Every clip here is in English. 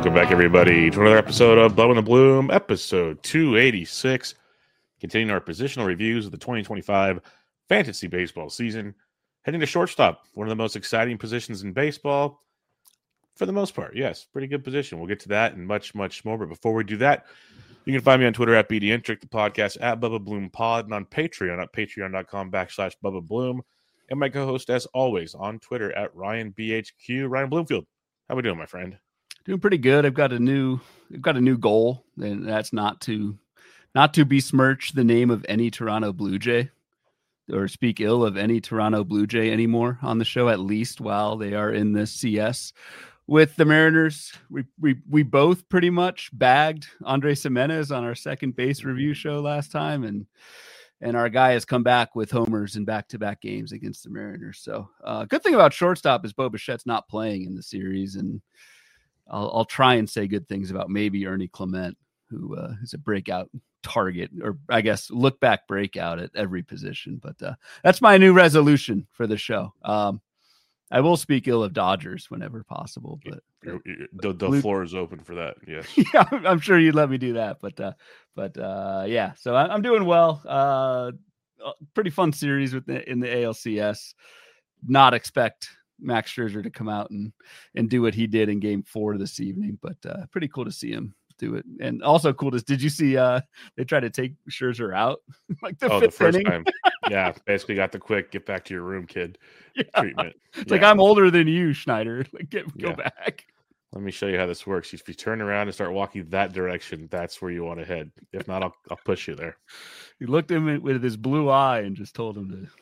Welcome back, everybody, to another episode of Blowing the Bloom, episode 286. Continuing our positional reviews of the 2025 fantasy baseball season. Heading to shortstop, one of the most exciting positions in baseball. For the most part, yes, pretty good position. We'll get to that and much, much more. But before we do that, you can find me on Twitter at BDintric, the podcast at Bubba Bloom Pod, and on Patreon at patreon.com/Bubba Bloom. And my co-host, as always, on Twitter at RyanBHQ, Ryan Bloomfield. How we doing, my friend? Doing pretty good. I've got a new goal, and that's not to besmirch the name of any Toronto Blue Jay or speak ill of any Toronto Blue Jay anymore on the show, at least while they are in this CS with the Mariners. We both pretty much bagged Andres Gimenez on our second base review show last time, and our guy has come back with homers in back-to-back games against the Mariners. So good thing about shortstop is Bo Bichette's not playing in the series, and I'll try and say good things about maybe Ernie Clement, who is a breakout target, or I guess look back breakout at every position. But that's my new resolution for the show. I will speak ill of Dodgers whenever possible, but the floor is open for that. Yes. Yeah, I'm sure you'd let me do that. But yeah, so I'm doing well. Pretty fun series in the ALCS. Not expect Max Scherzer to come out and do what he did in Game 4 this evening, but pretty cool to see him do it. And also cool to, did you see they tried to take Scherzer out like the fifth first inning? time? Yeah, basically got the quick get back to your room, kid treatment. It's like, I'm older than you, Schneider. Like, go back. Let me show you how this works. If you turn around and start walking that direction, that's where you want to head. If not, I'll push you there. He looked at him with his blue eye and just told him to.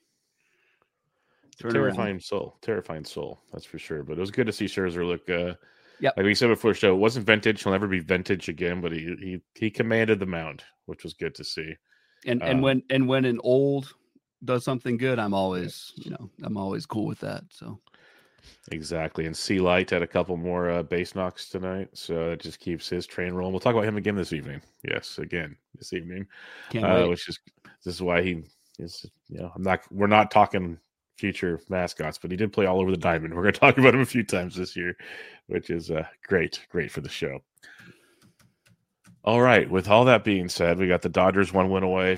Terrifying soul, that's for sure. But it was good to see Scherzer look. Like we said before the show, it wasn't vintage. He'll never be vintage again. But he commanded the mound, which was good to see. And when an old does something good, I'm always cool with that. So exactly. And C Light had a couple more base knocks tonight, so it just keeps his train rolling. We'll talk about him again this evening. Yes, again this evening. Can't wait. This is why he is. We're not talking future mascots, but he did play all over the diamond. We're going to talk about him a few times this year, which is great for the show. All right, with all that being said, we got the Dodgers 5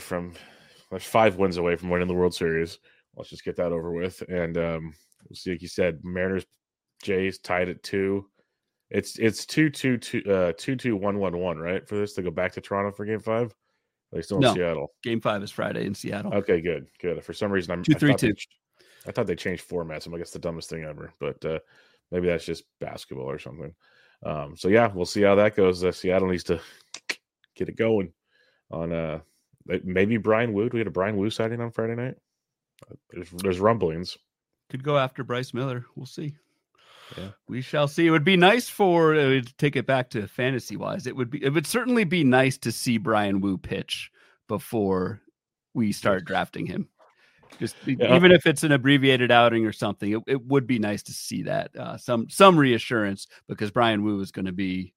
wins away from winning the World Series. Let's just get that over with. And we'll see, like you said, Mariners, Jays tied at 2. It's 2-2, 2-2-1-1-1, right? For this to go back to Toronto for Game 5? Are they still in Seattle? Game 5 is Friday in Seattle. Okay, good. For some reason, 2-3-2. I thought they changed formats. I'm like, it's the dumbest thing ever, but maybe that's just basketball or something. So yeah, we'll see how that goes. Seattle needs to get it going on maybe Brian Wu. We had a Brian Wu sighting on Friday night. There's rumblings. Could go after Bryce Miller. We'll see. Yeah, we shall see. It would be nice to take it back to fantasy wise. It would certainly be nice to see Brian Wu pitch before we start drafting him. Even if it's an abbreviated outing or something, it would be nice to see that some reassurance, because Brian Wu is going to be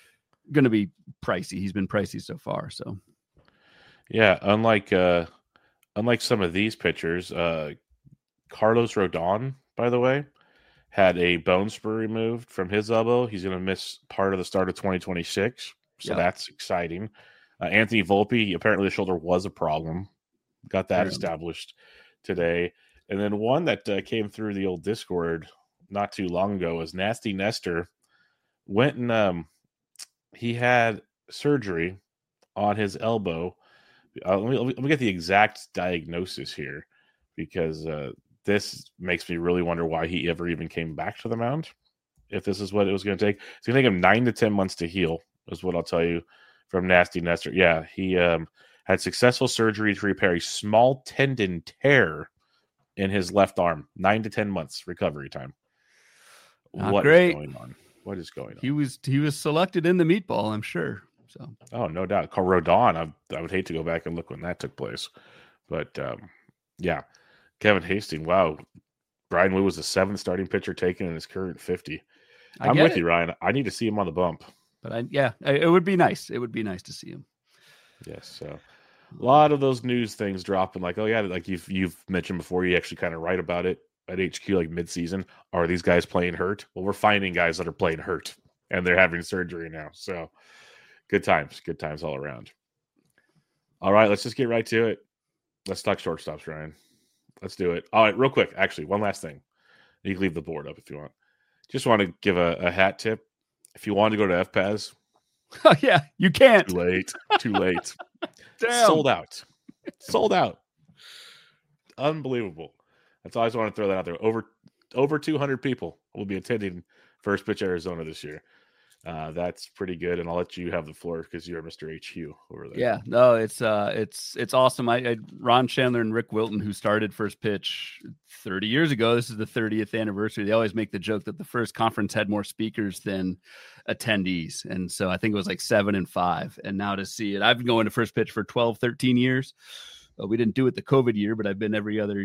pricey. He's been pricey so far. So yeah, unlike some of these pitchers, Carlos Rodon, by the way, had a bone spur removed from his elbow. He's going to miss part of the start of 2026, so that's exciting. Anthony Volpe, apparently the shoulder was a problem. Got that established today. And then one that came through the old Discord not too long ago was Nasty Nestor. Went and he had surgery on his elbow. Let me get the exact diagnosis here, because this makes me really wonder why he ever even came back to the mound, if this is what it was going to take. It's going to take him 9 to 10 months to heal, is what I'll tell you from Nasty Nestor. Yeah, he had successful surgery to repair a small tendon tear in his left arm. 9 to 10 months recovery time. What is going on? What is going on? He was selected in the meatball, I'm sure. So, oh, no doubt. Rodon, I would hate to go back and look when that took place. But, yeah. Kevin Hastings, wow. Brian Wu was the 7th starting pitcher taken in his current 50. I'm with you, Ryan. I need to see him on the bump. But it would be nice. It would be nice to see him. Yes. So a lot of those news things dropping, like, oh yeah, like you've mentioned before, you actually kind of write about it at HQ, like mid-season. Are these guys playing hurt? Well, we're finding guys that are playing hurt, and they're having surgery now. So good times all around. All right, let's just get right to it. Let's talk shortstops, Ryan. Let's do it. All right, real quick. Actually, one last thing. You can leave the board up if you want. Just want to give a hat tip. If you want to go to FPAS, Oh yeah, you can't. too late. Too late. Damn. Sold out. Sold out. Unbelievable. That's all I just want to throw that out there. Over 200 people will be attending First Pitch Arizona this year. That's pretty good, and I'll let you have the floor because you're Mr. HU over there. Yeah, no, it's awesome. I Ron Chandler and Rick Wilton, who started First Pitch 30 years ago. This is the 30th anniversary. They always make the joke that the first conference had more speakers than attendees, and so I think it was like 7 and 5. And now to see it, I've been going to First Pitch for 12, 13 years. We didn't do it the COVID year, but I've been every other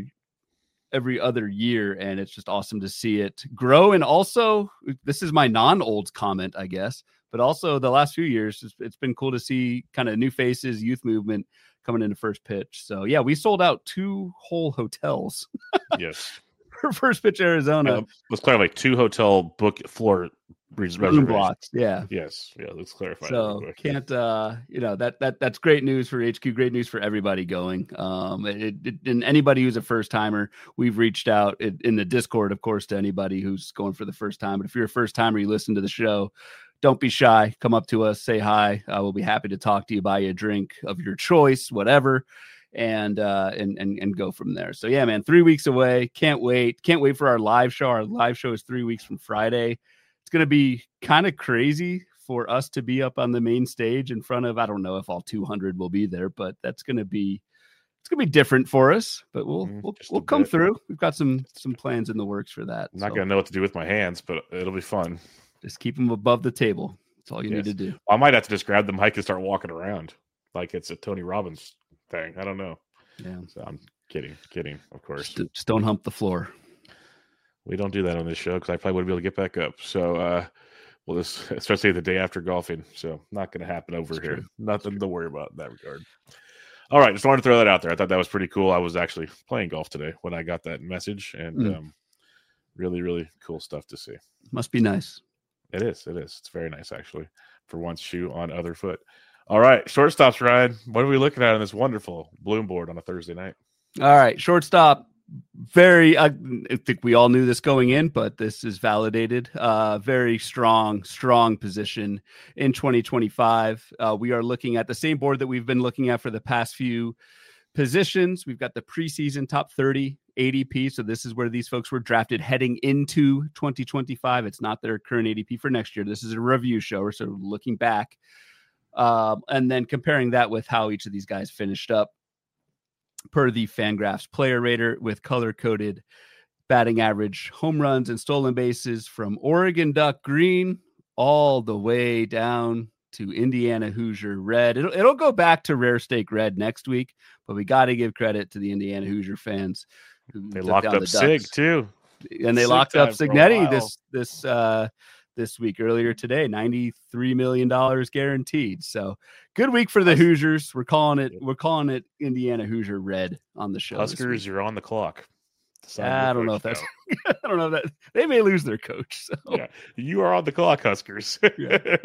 year, and it's just awesome to see it grow. And also, this is my non-olds comment, I guess, but also the last few years, it's been cool to see kind of new faces, youth movement coming into First Pitch. So yeah, we sold out 2 whole hotels. Yes. For First Pitch Arizona. Let's clarify 2 hotel book floor room blocks. Yeah. Yes. Yeah. Let's clarify. So can't that's great news for HQ. Great news for everybody going. And anybody who's a first timer, we've reached out in the Discord, of course, to anybody who's going for the first time. But if you're a first timer, you listen to the show, don't be shy. Come up to us, say hi. We'll be happy to talk to you, buy you a drink of your choice, whatever. And go from there. So yeah, man, 3 weeks away. Can't wait for our live show. Our live show is 3 weeks from Friday. It's going to be kind of crazy for us to be up on the main stage in front of, I don't know if all 200 will be there, but it's going to be different for us, but we'll come through. We've got some plans in the works for that. I'm not going to know what to do with my hands, but it'll be fun. Just keep them above the table. That's all you need to do. I might have to just grab the mic and start walking around like it's a Tony Robbins thing. I don't know. Yeah. So I'm kidding, of course. Just don't hump the floor. We don't do that on this show because I probably wouldn't be able to get back up. So we'll just, especially the day after golfing. So not going to happen over That's here. True. Nothing to worry about in that regard. All right. Just wanted to throw that out there. I thought that was pretty cool. I was actually playing golf today when I got that message, and really, really cool stuff to see. Must be nice. It is. It's very nice, actually, for once shoe on other foot. All right. Shortstops, Ryan. What are we looking at on this wonderful Bloom board on a Thursday night? All right. Shortstop. I think we all knew this going in, but this is validated. Very strong position in 2025. We are looking at the same board that we've been looking at for the past few positions. We've got the preseason top 30 ADP. So this is where these folks were drafted heading into 2025. It's not their current ADP for next year. This is a review show. We're sort of looking back and then comparing that with how each of these guys finished up per the Fangraphs player rater with color-coded batting average, home runs, and stolen bases from Oregon Duck Green all the way down to Indiana Hoosier Red. It'll go back to Rare Steak Red next week, but we got to give credit to the Indiana Hoosier fans. They locked up Sig too. And they locked up Cignetti this week, earlier today, $93 million guaranteed. So good week for the Hoosiers. We're calling it Indiana Hoosier Red on the show. Huskers, you're on the clock. I don't know if that's I don't know that they may lose their coach. So yeah, you are on the clock, Huskers. Yeah.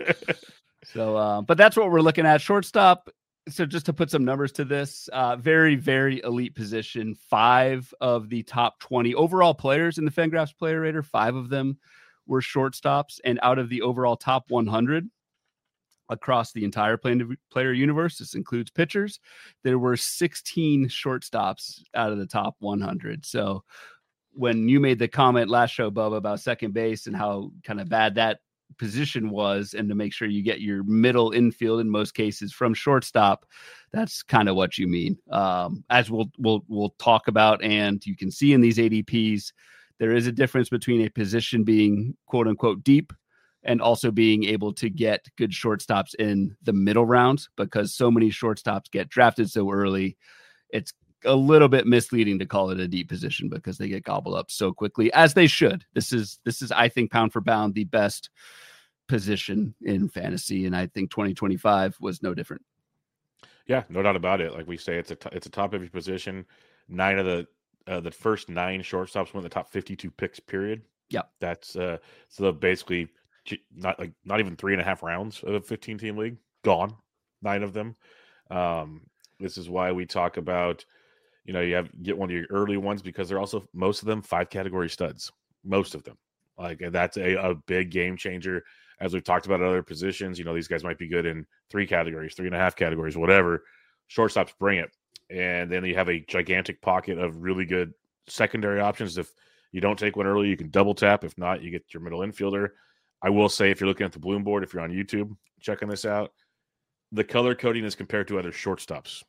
So but that's what we're looking at. Shortstop. So just to put some numbers to this, very, very elite position. 5 of the top 20 overall players in the Fangraphs player rater, 5 of them were shortstops, and out of the overall top 100 across the entire player universe, this includes pitchers, there were 16 shortstops out of the top 100. So when you made the comment last show, Bubba, about second base and how kind of bad that position was, and to make sure you get your middle infield in most cases from shortstop, that's kind of what you mean. As we'll talk about, and you can see in these ADPs, there is a difference between a position being quote unquote deep and also being able to get good shortstops in the middle rounds, because so many shortstops get drafted so early. It's a little bit misleading to call it a deep position because they get gobbled up so quickly, as they should. This is, I think, pound for pound, the best position in fantasy. And I think 2025 was no different. Yeah, no doubt about it. Like we say, it's a top heavy position. 9 of the first 9 shortstops went the top 52 picks, period. Yeah. That's so basically not even 3.5 rounds of a 15-team league. Gone, 9 of them. This is why we talk about, you get one of your early ones because they're also most of them 5-category studs. Most of them, that's a big game changer. As we've talked about at other positions, these guys might be good in 3 categories, 3.5 categories, whatever. Shortstops bring it, and then you have a gigantic pocket of really good secondary options. If you don't take one early, you can double tap. If not, you get your middle infielder. I will say, if you're looking at the Bloom board, if you're on YouTube checking this out, the color coding is compared to other shortstops.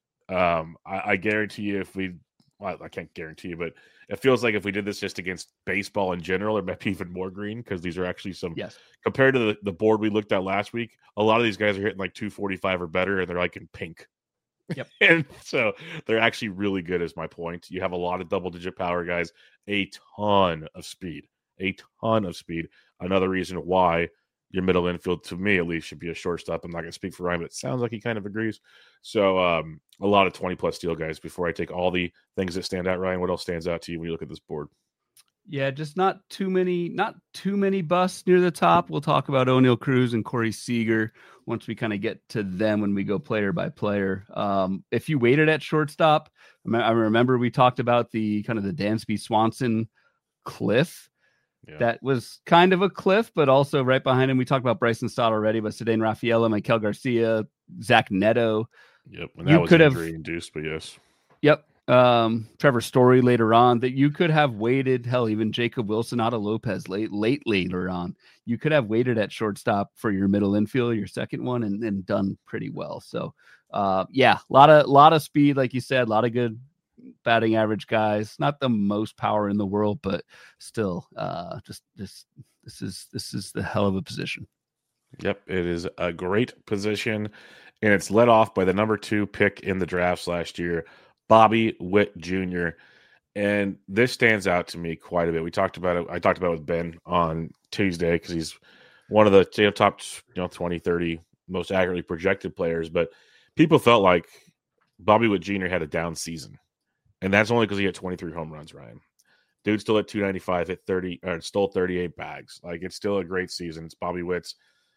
I guarantee you I can't guarantee you, but it feels like if we did this just against baseball in general, it might be even more green because these are actually compared to the board we looked at last week, a lot of these guys are hitting like 245 or better, and they're like in pink. Yep. And so they're actually really good, is my point. You have a lot of double-digit power guys, a ton of speed. Another reason why your middle infield, to me at least, should be a shortstop. I'm not going to speak for Ryan, but it sounds like he kind of agrees. So a lot of 20-plus steal guys. Before I take all the things that stand out, Ryan, what else stands out to you when you look at this board? Yeah, just not too many busts near the top. We'll talk about O'Neal Cruz and Corey Seager once we kind of get to them when we go player by player. If you waited at shortstop, I remember we talked about the kind of the Dansby Swanson cliff. Yeah. That was kind of a cliff, but also right behind him, we talked about Bryson Stott already, but Ceddanne Rafaela, Michael Garcia, Zach Neto. Yep, and that was injury-induced, but yes. Yep. Trevor Story later on, that you could have waited. Hell, even Jacob Wilson, Otto Lopez late later on. You could have waited at shortstop for your middle infield, your second one, and done pretty well. So, a lot of speed, like you said, a lot of good batting average guys. Not the most power in the world, but still, this is the hell of a position. Yep, it is a great position, and it's led off by the number 2 pick in the drafts last year, Bobby Witt Jr. And this stands out to me quite a bit. We talked about it. I talked about it with Ben on Tuesday because he's one of the top 20, 30 most accurately projected players. But people felt like Bobby Witt Jr. had a down season. And that's only because he had 23 home runs, Ryan. Dude still at 295, hit 30, or stole 38 bags. Like, it's still a great season. It's Bobby Witt's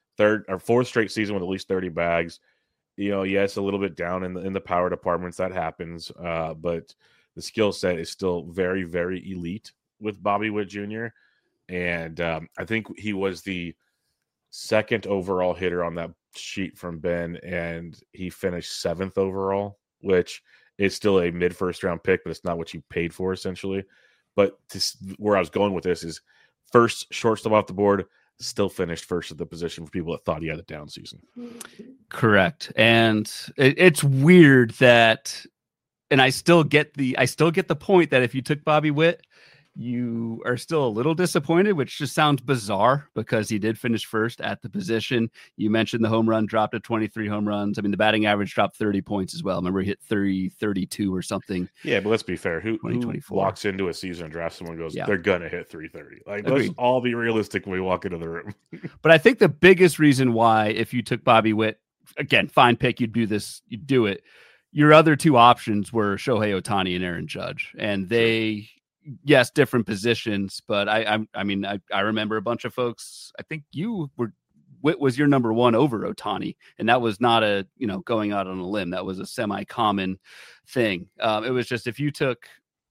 4th straight season with at least 30 bags. Yes, a little bit down in the power departments. That happens. But the skill set is still very, very elite with Bobby Witt Jr. And I think he was the 2nd overall hitter on that sheet from Ben, and he finished 7th overall, which is still a mid-first round pick, but it's not what you paid for, essentially. But where I was going with this is first shortstop off the board, still finished first at the position for people that thought he had a down season. Correct. And it's weird that, and I still get the point that if you took Bobby Witt, you are still a little disappointed, which just sounds bizarre because he did finish first at the position. You mentioned the home run dropped to 23 home runs. I mean, the batting average dropped 30 points as well. Remember, he hit 32 or something. Yeah, but let's be fair. Who walks into a season and drafts someone and goes, they're going to hit 330? Like, agreed. Let's all be realistic when we walk into the room. But I think the biggest reason why, if you took Bobby Witt, again, fine pick, you'd do it. Your other 2 options were Shohei Ohtani and Aaron Judge. And they... Yes, different positions, but I remember a bunch of folks. I think Witt was your number 1 over Ohtani, and that was not a going out on a limb. That was a semi-common thing. It was just if you took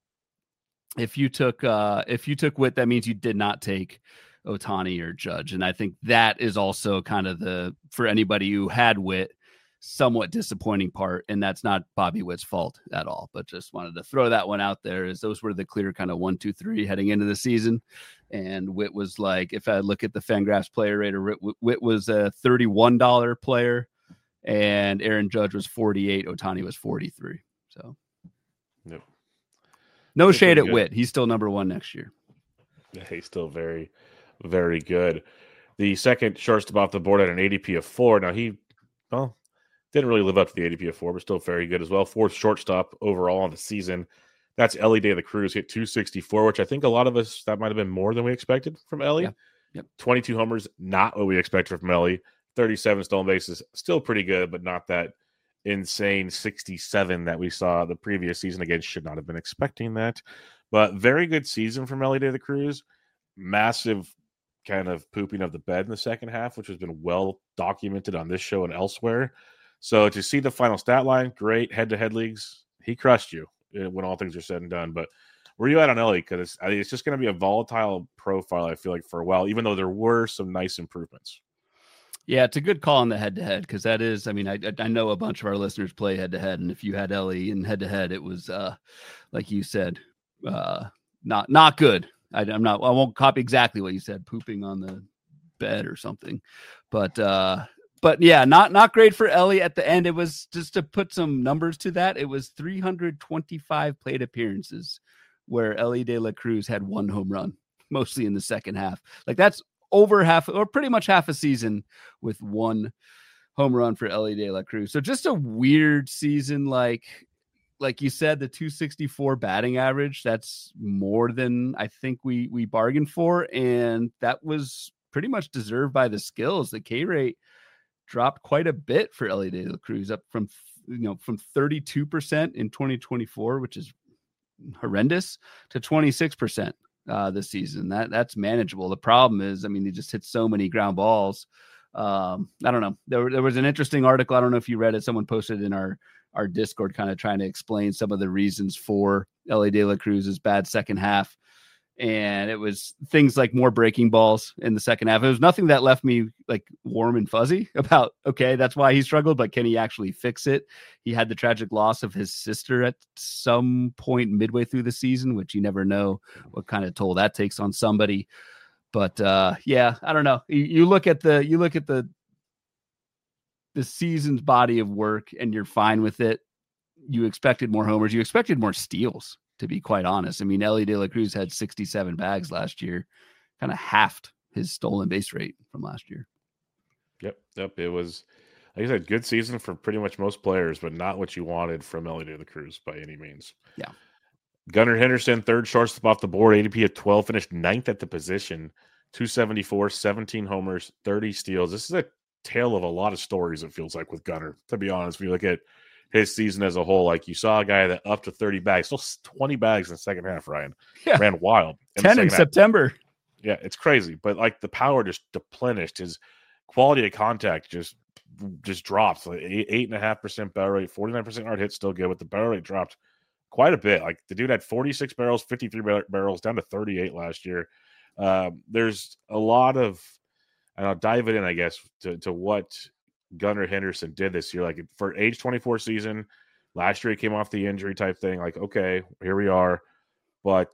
Witt, that means you did not take Ohtani or Judge, and I think that is also kind of for anybody who had Witt, somewhat disappointing part, and that's not Bobby Witt's fault at all, but just wanted to throw that one out there, as those were the clear kind of 1, 2, 3 heading into the season. And Witt was like, if I look at the Fangraphs player rater, Witt was a $31 player, and Aaron Judge was 48, Ohtani was 43. So yep. No shade at Witt. He's still number 1 next year. Yeah, he's still very, very good. The second shortstop off the board at an ADP of 4. Now didn't really live up to the ADP of 4, but still very good as well. 4th shortstop overall on the season. That's Elly De La Cruz, hit 264, which I think a lot of us, that might have been more than we expected from Elly. Yeah. Yep. 22 homers, not what we expected from Elly. 37 stolen bases, still pretty good, but not that insane 67 that we saw the previous season. Again, should not have been expecting that. But very good season from Elly De La Cruz. Massive kind of pooping of the bed in the second half, which has been well documented on this show and elsewhere. So to see the final stat line, great. Head-to-head leagues, he crushed you when all things are said and done. But where are you at on Ellie? Because I think it's just going to be a volatile profile, I feel like, for a while, even though there were some nice improvements. Yeah, it's a good call on the head-to-head because that is, I mean, I know a bunch of our listeners play head-to-head, and if you had Ellie in head-to-head, it was, like you said, not good. I won't copy exactly what you said, pooping on the bed or something, but yeah, not great for Ellie at the end. It was, just to put some numbers to that, it was 325 plate appearances where Ellie De La Cruz had 1 home run, mostly in the second half. Like, that's over half, or pretty much half a season with 1 home run for Ellie De La Cruz. So just a weird season. Like you said, the 264 batting average, that's more than I think we bargained for. And that was pretty much deserved by the skills. The K rate dropped quite a bit for Ellie De La Cruz, up from 32% in 2024, which is horrendous, to 26% this season. That's manageable. The problem is, I mean, they just hit so many ground balls. I don't know. There was an interesting article. I don't know if you read it. Someone posted in our Discord, kind of trying to explain some of the reasons for Ellie De La Cruz's bad second half. And it was things like more breaking balls in the second half. It was nothing that left me like warm and fuzzy about, okay, that's why he struggled, but can he actually fix it? He had the tragic loss of his sister at some point midway through the season, which you never know what kind of toll that takes on somebody. But yeah, I don't know. You look at the season's body of work and you're fine with it. You expected more homers. You expected more steals, to be quite honest. I mean, Ellie De La Cruz had 67 bags last year, kind of halved his stolen base rate from last year. Yep. It was, like I said, good season for pretty much most players, but not what you wanted from Ellie De La Cruz by any means. Yeah. Gunnar Henderson, third shortstop off the board, ADP at 12, finished 9th at the position, 274, 17 homers, 30 steals. This is a tale of a lot of stories, it feels like, with Gunnar, to be honest. If you look at his season as a whole, like, you saw a guy that up to 30 bags, still 20 bags in the second half, Ryan. Yeah. Ran wild. 10 in September. Yeah, it's crazy. But, like, the power just deplenished. His quality of contact just dropped. Like 8.5% barrel rate, 49% hard hit, still good, but the barrel rate dropped quite a bit. Like, the dude had 46 barrels, 53 barrels, down to 38 last year. There's a lot of, and I'll dive it in, I guess, to what Gunnar Henderson did this year. Like, for age 24 season, last year he came off the injury type thing. Like, okay, here we are, but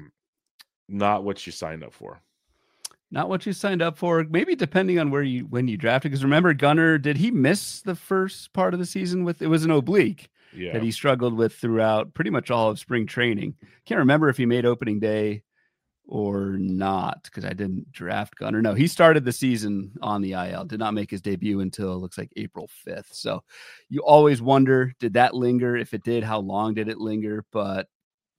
not what you signed up for. Not what you signed up for. Maybe depending on when you drafted. Because remember, Gunnar, did he miss the first part of the season with, it was an oblique that he struggled with throughout pretty much all of spring training. Can't remember if he made opening day or not, because I didn't draft Gunnar. No, he started the season on the IL, did not make his debut until it looks like April 5th. So you always wonder, did that linger? If it did, how long did it linger? But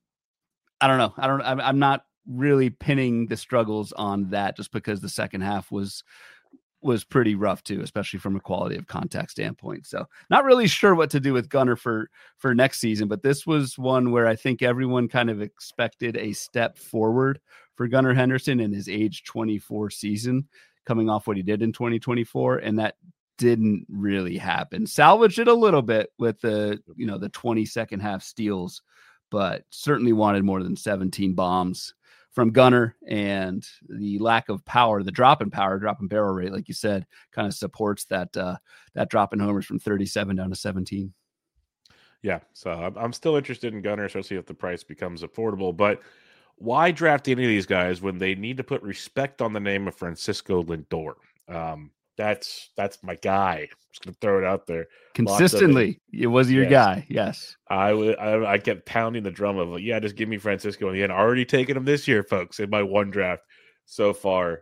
I don't know. I'm not really pinning the struggles on that, just because the second half was pretty rough too, especially from a quality of contact standpoint. So not really sure what to do with Gunnar for next season, but this was one where I think everyone kind of expected a step forward for Gunnar Henderson in his age 24 season, coming off what he did in 2024. And that didn't really happen. Salvaged it a little bit with the 20 second half steals, but certainly wanted more than 17 bombs from Gunnar, and the lack of power, the drop in barrel rate, like you said, kind of supports that drop in homers from 37 down to 17. Yeah, so I'm still interested in Gunnar, especially if the price becomes affordable. But why draft any of these guys when they need to put respect on the name of Francisco Lindor? That's my guy. I'm just gonna throw it out there. Consistently, it was your guy. Yes, I kept pounding the drum of, just give me Francisco. And he had already taken him this year, folks, in my one draft so far.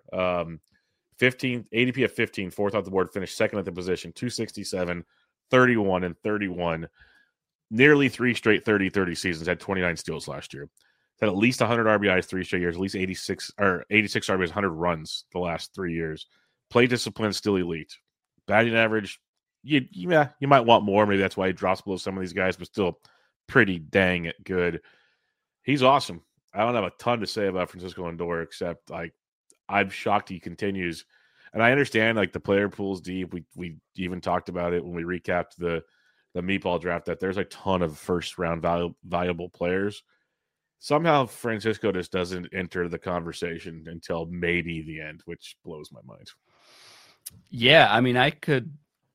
15 ADP of 15, fourth off the board, finished second at the position, 267, 31 and 31. Nearly 3 straight 30-30 seasons. Had 29 steals last year. Had at least 100 RBIs 3 straight years. At least 86 RBIs, 100 runs the last 3 years. Play discipline still elite. Batting average, you might want more. Maybe that's why he drops below some of these guys, but still pretty dang good. He's awesome. I don't have a ton to say about Francisco Lindor, except, like, I'm shocked he continues. And I understand like the player pool's deep. We even talked about it when we recapped the meatball draft that there's a ton of first round valuable players. Somehow Francisco just doesn't enter the conversation until maybe the end, which blows my mind. Yeah, I mean, I could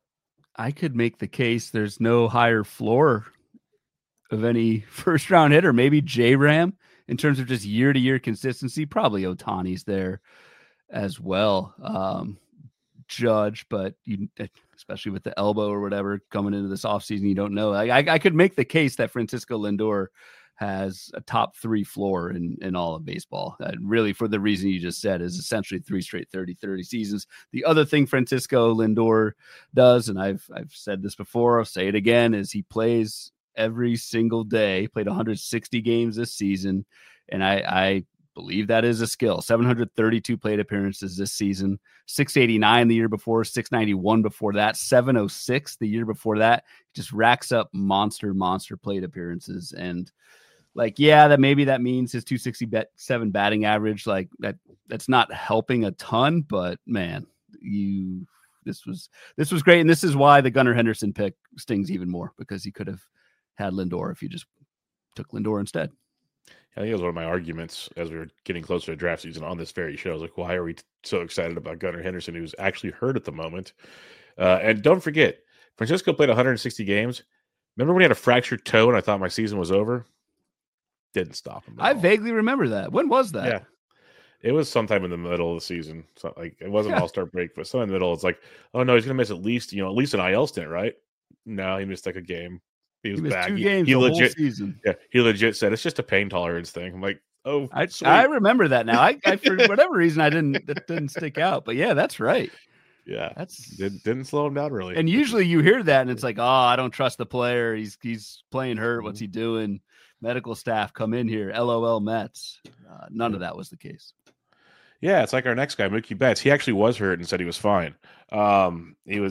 make the case there's no higher floor of any first round hitter. Maybe J-Ram in terms of just year to year consistency. Probably Ohtani's there as well. Judge, but you, especially with the elbow or whatever coming into this offseason, you don't know. I could make the case that Francisco Lindor has a top 3 floor in all of baseball. Really, for the reason you just said, is essentially 3 straight 30-30 seasons. The other thing Francisco Lindor does, and I've said this before, I'll say it again, is he plays every single day. Played 160 games this season, and I believe that is a skill. 732 plate appearances this season, 689 the year before, 691 before that, 706 the year before that. Just racks up monster plate appearances. And like, yeah, that means his 267 batting average, like that's not helping a ton, but man, this was great. And this is why the Gunnar Henderson pick stings even more, because he could have had Lindor if you just took Lindor instead. I think it was one of my arguments as we were getting closer to draft season on this very show. I was like, why are we so excited about Gunnar Henderson, who's actually hurt at the moment? And don't forget, Francisco played 160 games. Remember when he had a fractured toe and I thought my season was over? Didn't stop him. I vaguely remember that. When was that? Yeah. It was sometime in the middle of the season. So like it wasn't all-star break, but sometime in the middle. It's like, oh no, he's gonna miss at least an IL stint, right? No, he missed like a game. He was back. 2 games he the legit, whole season. Yeah, he legit said it's just a pain tolerance thing. I'm like, oh, I remember that now. I for whatever reason that didn't stick out, but yeah, that's right. Yeah, didn't slow him down really. And usually you hear that, and it's like, oh, I don't trust the player. He's playing hurt. What's he doing? Medical staff come in here. LOL Mets. None of that was the case. Yeah, it's like our next guy, Mookie Betts. He actually was hurt and said he was fine. He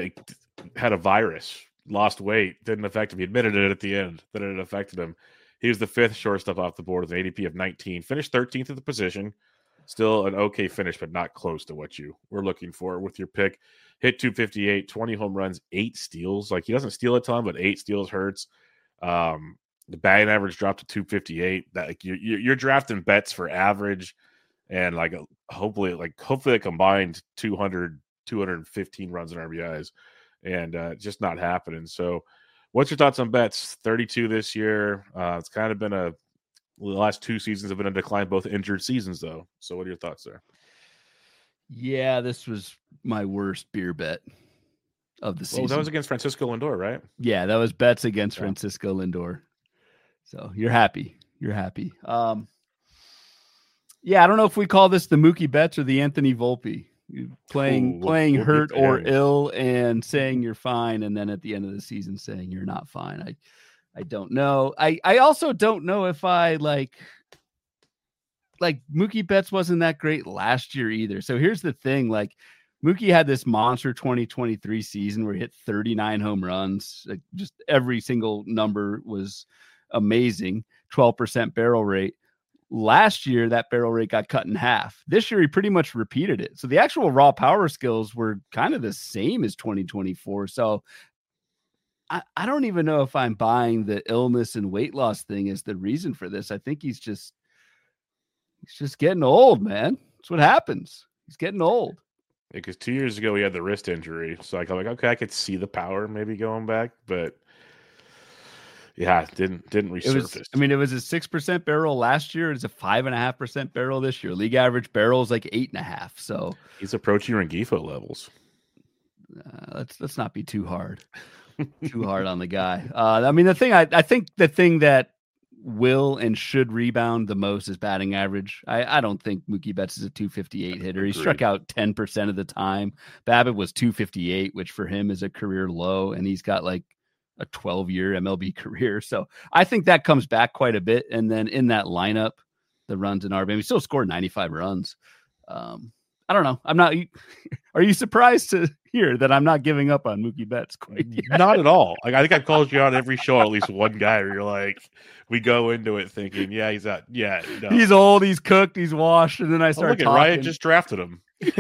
had a virus. Lost weight, didn't affect him. He admitted it at the end that it affected him. He was the 5th shortstop off the board with an ADP of 19. Finished 13th at the position. Still an okay finish, but not close to what you were looking for with your pick. Hit 258, 20 home runs, 8 steals. Like, he doesn't steal a ton, but 8 steals hurts. The batting average dropped to 258. That like you're drafting Betts for average, and like hopefully they combined 200, 215 runs and RBIs. And just not happening. So what's your thoughts on Betts? 32 this year. It's kind of been the last 2 seasons have been a decline, both injured seasons, though. So what are your thoughts there? Yeah, this was my worst beer bet of the season. Well, that was against Francisco Lindor, right? Yeah, that was Betts against Francisco Lindor. So you're happy. Yeah, I don't know if we call this the Mookie Betts or the Anthony Volpe. Playing hurt or ill and saying you're fine, and then at the end of the season saying you're not fine. I don't know. I also don't know if I like Mookie Betts wasn't that great last year either. So here's the thing, like Mookie had this monster 2023 season where he hit 39 home runs. Like just every single number was amazing. 12% barrel rate. Last year, that barrel rate got cut in half. This year, he pretty much repeated it. So the actual raw power skills were kind of the same as 2024. So I don't even know if I'm buying the illness and weight loss thing as the reason for this. I think he's just getting old, man. That's what happens. He's getting old. Because 2 years ago, he had the wrist injury. So I'm like, okay, I could see the power maybe going back, but yeah, didn't resurface. It was a 6% barrel last year. It's a 5.5% barrel this year. League average barrel is like 8.5. So he's approaching Rengifo levels. Let's not be too hard on the guy. I think the thing that will and should rebound the most is batting average. I don't think Mookie Betts is a 258 hitter. He struck out 10% of the time. Babbitt was 258, which for him is a career low, and he's got like a 12-year MLB career. So I think that comes back quite a bit. And then in that lineup, the runs in RBI, he still scored 95 runs. I don't know. I'm not. Are you surprised to hear that I'm not giving up on Mookie Betts quite yet? Not at all. Like I think I've called you out every show, at least one guy where you're like, we go into it thinking, yeah, he's out. Yeah, no. He's old, he's cooked, he's washed, and then I start talking. Ryan just drafted him.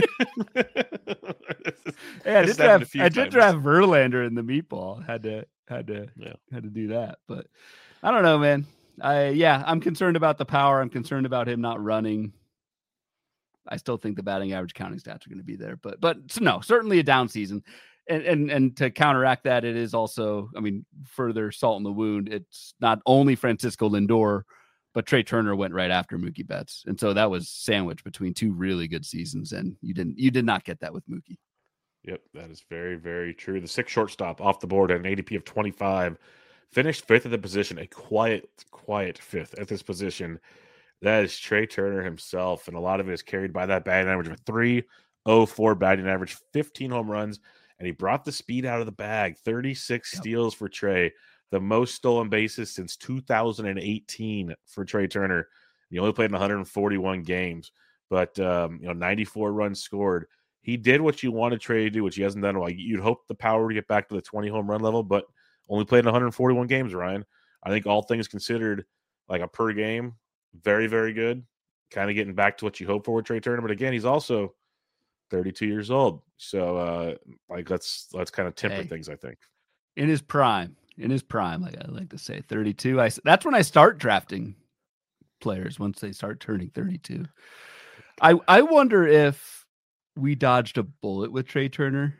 Yeah, I did draft Verlander in the meatball. Had to do that, but I don't know, man. I'm concerned about the power. I'm concerned about him not running. I still think the batting average counting stats are going to be there, but no, certainly a down season. And to counteract that, it is also, I mean, further salt in the wound. It's not only Francisco Lindor, but Trey Turner went right after Mookie Betts, and so that was sandwiched between two really good seasons. And you did not get that with Mookie. Yep, that is very, very true. The 6th shortstop off the board at an ADP of 25, finished 5th at the position, a quiet 5th at this position. That is Trey Turner himself, and a lot of it is carried by that batting average of a 3.04 batting average, 15 home runs, and he brought the speed out of the bag. 36 steals for Trey, the most stolen bases since 2018 for Trey Turner. He only played in 141 games, but 94 runs scored. He did what you wanted Trey to do, which he hasn't done. Like you'd hope the power to get back to the 20 home run level, but only played in 141 games. Ryan, I think all things considered, like a per game. Very, very good. Kind of getting back to what you hope for with Trey Turner. But again, he's also 32 years old. So let's kind of temper things, I think. In his prime, like I like to say, 32. That's when I start drafting players, once they start turning 32. I wonder if we dodged a bullet with Trey Turner.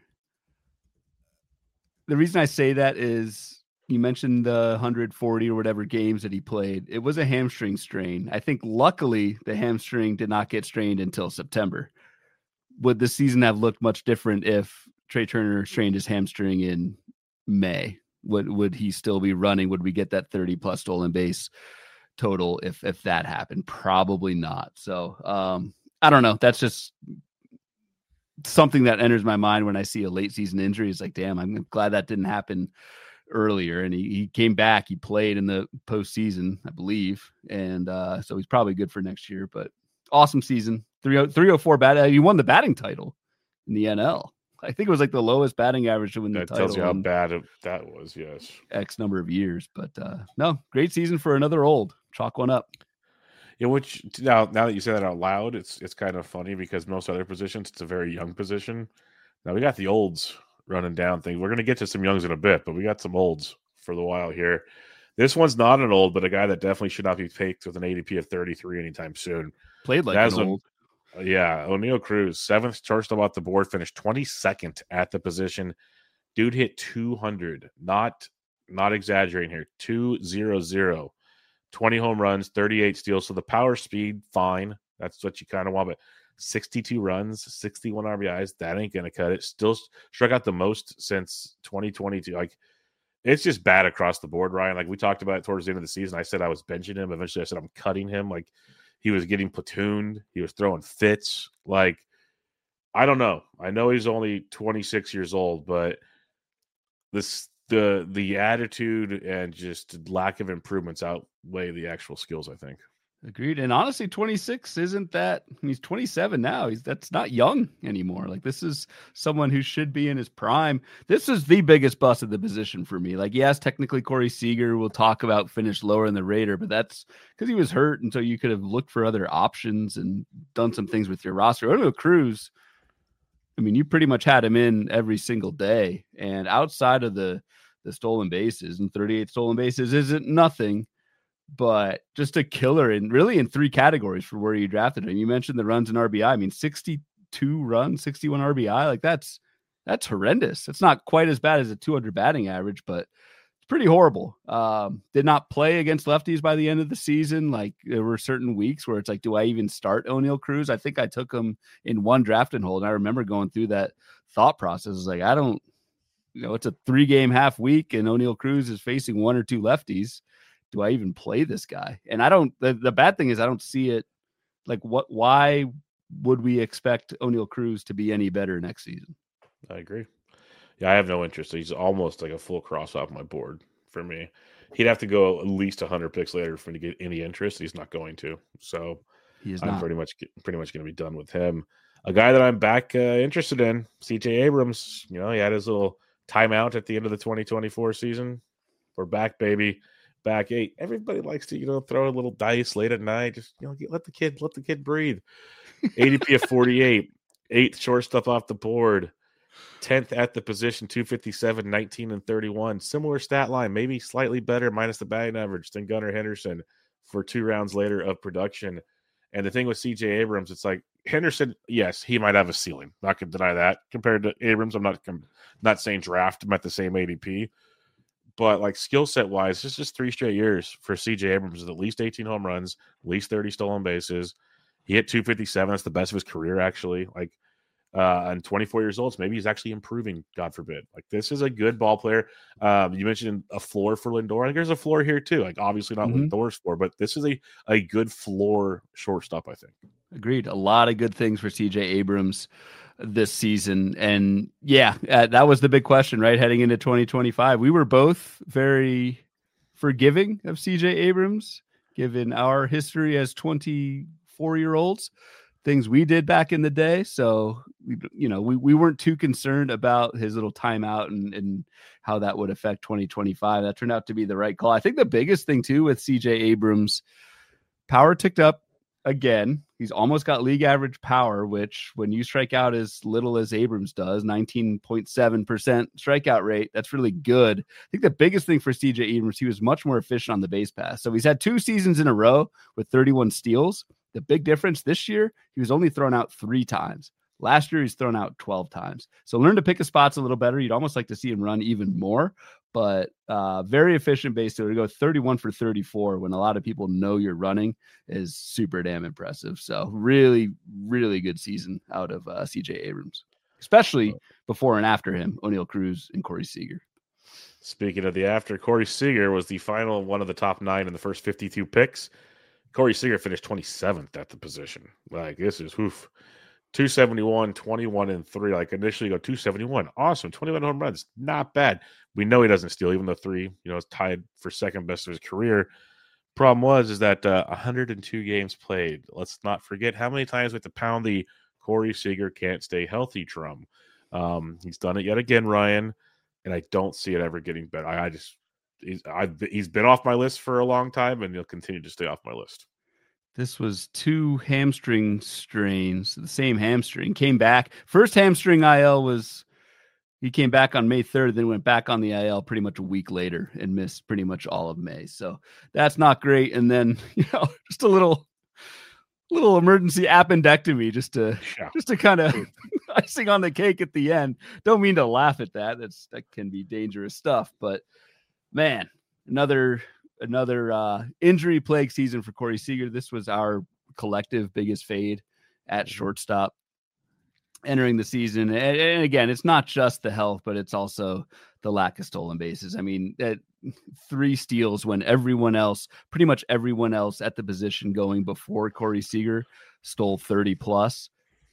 The reason I say that is, you mentioned the 140 or whatever games that he played. It was a hamstring strain. I think luckily the hamstring did not get strained until September. Would the season have looked much different if Trey Turner strained his hamstring in May? Would he still be running? Would we get that 30 plus stolen base total if that happened? Probably not. So I don't know. That's just something that enters my mind when I see a late season injury. It's like, damn, I'm glad that didn't happen earlier. And he came back. He played in the postseason, I believe. And so he's probably good for next year. But awesome season. 304 bat. He won the batting title in the NL. I think it was like the lowest batting average to win the title. That tells you how bad that was, yes. X number of years. But no, great season for another old. Chalk one up. Yeah, which now that you say that out loud, it's kind of funny because most other positions, it's a very young position. Now we got the olds running down thing. We're going to get to some youngs in a bit, but we got some olds for the while here. This one's not an old, but a guy that definitely should not be picked with an ADP of 33 anytime soon. Played like an old. Yeah, Oneil Cruz, 7th shortstop off the board, finished 22nd at the position. Dude hit 200. Not exaggerating here. 200. 20 home runs, 38 steals. So the power, speed, fine. That's what you kind of want. But 62 runs, 61 RBIs, that ain't going to cut it. Still struck out the most since 2022. Like, it's just bad across the board, Ryan. Like, we talked about it towards the end of the season. I said I was benching him. Eventually, I said I'm cutting him. Like, he was getting platooned. He was throwing fits. Like, I don't know. I know he's only 26 years old, but the attitude and just lack of improvements outweigh the actual skills, I think. Agreed. And honestly, 26 isn't that, he's 27 now. That's not young anymore. Like, this is someone who should be in his prime. This is the biggest bust of the position for me. Like, yes, technically Corey Seager, we'll talk about, finished lower in the Raider, but that's because he was hurt. And so you could have looked for other options and done some things with your roster. Oneil Cruz, I mean, you pretty much had him in every single day. And outside of the stolen bases, and 38 stolen bases isn't nothing, but just a killer in 3 categories for where you drafted him. You mentioned the runs and RBI. I mean, 62 runs, 61 RBI. Like, that's horrendous. It's not quite as bad as a 200 batting average, but it's pretty horrible. Did not play against lefties by the end of the season. Like, there were certain weeks where it's like, do I even start Oneil Cruz? I think I took him in one draft and hold. And I remember going through that thought process. It's like, I don't, it's a 3-game half week and Oneil Cruz is facing 1 or 2 lefties. Do I even play this guy? And I don't, the bad thing is I don't see it. Like, why would we expect Oneil Cruz to be any better next season? I agree. Yeah, I have no interest. He's almost like a full cross off my board for me. He'd have to go at least 100 picks later for me to get any interest. He's not going to. So I'm pretty much going to be done with him. A guy that I'm back interested in, CJ Abrams. He had his little timeout at the end of the 2024 season. We're back, baby. Back 8. Everybody likes to, throw a little dice late at night. Just, let the kid breathe. ADP of 48, 8th shortstop off the board, 10th at the position, 257, 19 and 31. Similar stat line, maybe slightly better minus the batting average than Gunnar Henderson for 2 rounds later of production. And the thing with CJ Abrams, it's like Henderson, yes, he might have a ceiling. Not going to deny that. Compared to Abrams, I'm not saying draft him at the same ADP. But like skill set wise, it's just 3 straight years for CJ Abrams with at least 18 home runs, at least 30 stolen bases. He hit 257. That's the best of his career, actually. And 24 years old, so maybe he's actually improving, God forbid. Like, this is a good ball player. You mentioned a floor for Lindor. I think there's a floor here, too. Like, obviously not Lindor's floor, but this is a good floor shortstop, I think. Agreed. A lot of good things for CJ Abrams this season. And yeah, that was the big question, right? Heading into 2025. We were both very forgiving of CJ Abrams, given our history as 24-year-olds, things we did back in the day. So, we weren't too concerned about his little timeout and how that would affect 2025. That turned out to be the right call. I think the biggest thing too with CJ Abrams, power ticked up again. He's almost got league average power, which when you strike out as little as Abrams does, 19.7% strikeout rate, that's really good. I think the biggest thing for CJ Abrams, he was much more efficient on the base pass. So he's had 2 seasons in a row with 31 steals. The big difference this year, he was only thrown out 3 times. Last year, he's thrown out 12 times. So learn to pick his spots a little better. You'd almost like to see him run even more, but very efficient base to go 31 for 34 when a lot of people know you're running is super damn impressive. So really, really good season out of CJ Abrams, especially before and after him, O'Neal Cruz and Corey Seager. Speaking of the after, Corey Seager was the final one of the top 9 in the first 52 picks. Corey Seager finished 27th at the position. Like, this is 271, 21 and 3. Like, initially you go 271. Awesome. 21 home runs. Not bad. We know he doesn't steal, even though 3, is tied for second best of his career. Problem is that 102 games played. Let's not forget how many times we have to pound the Corey Seager can't stay healthy drum. He's done it yet again, Ryan, and I don't see it ever getting better. He's been off my list for a long time, and he'll continue to stay off my list. This was 2 hamstring strains, the same hamstring. Came back. First hamstring IL he came back on May 3rd, then went back on the IL pretty much a week later and missed pretty much all of May. So that's not great. And then, just a little emergency appendectomy just to kind of icing on the cake at the end. Don't mean to laugh at that. That can be dangerous stuff, but man, another injury plague season for Corey Seager. This was our collective biggest fade at shortstop entering the season. And again, it's not just the health, but it's also the lack of stolen bases. I mean, 3 steals when pretty much everyone else at the position going before Corey Seager stole 30 plus.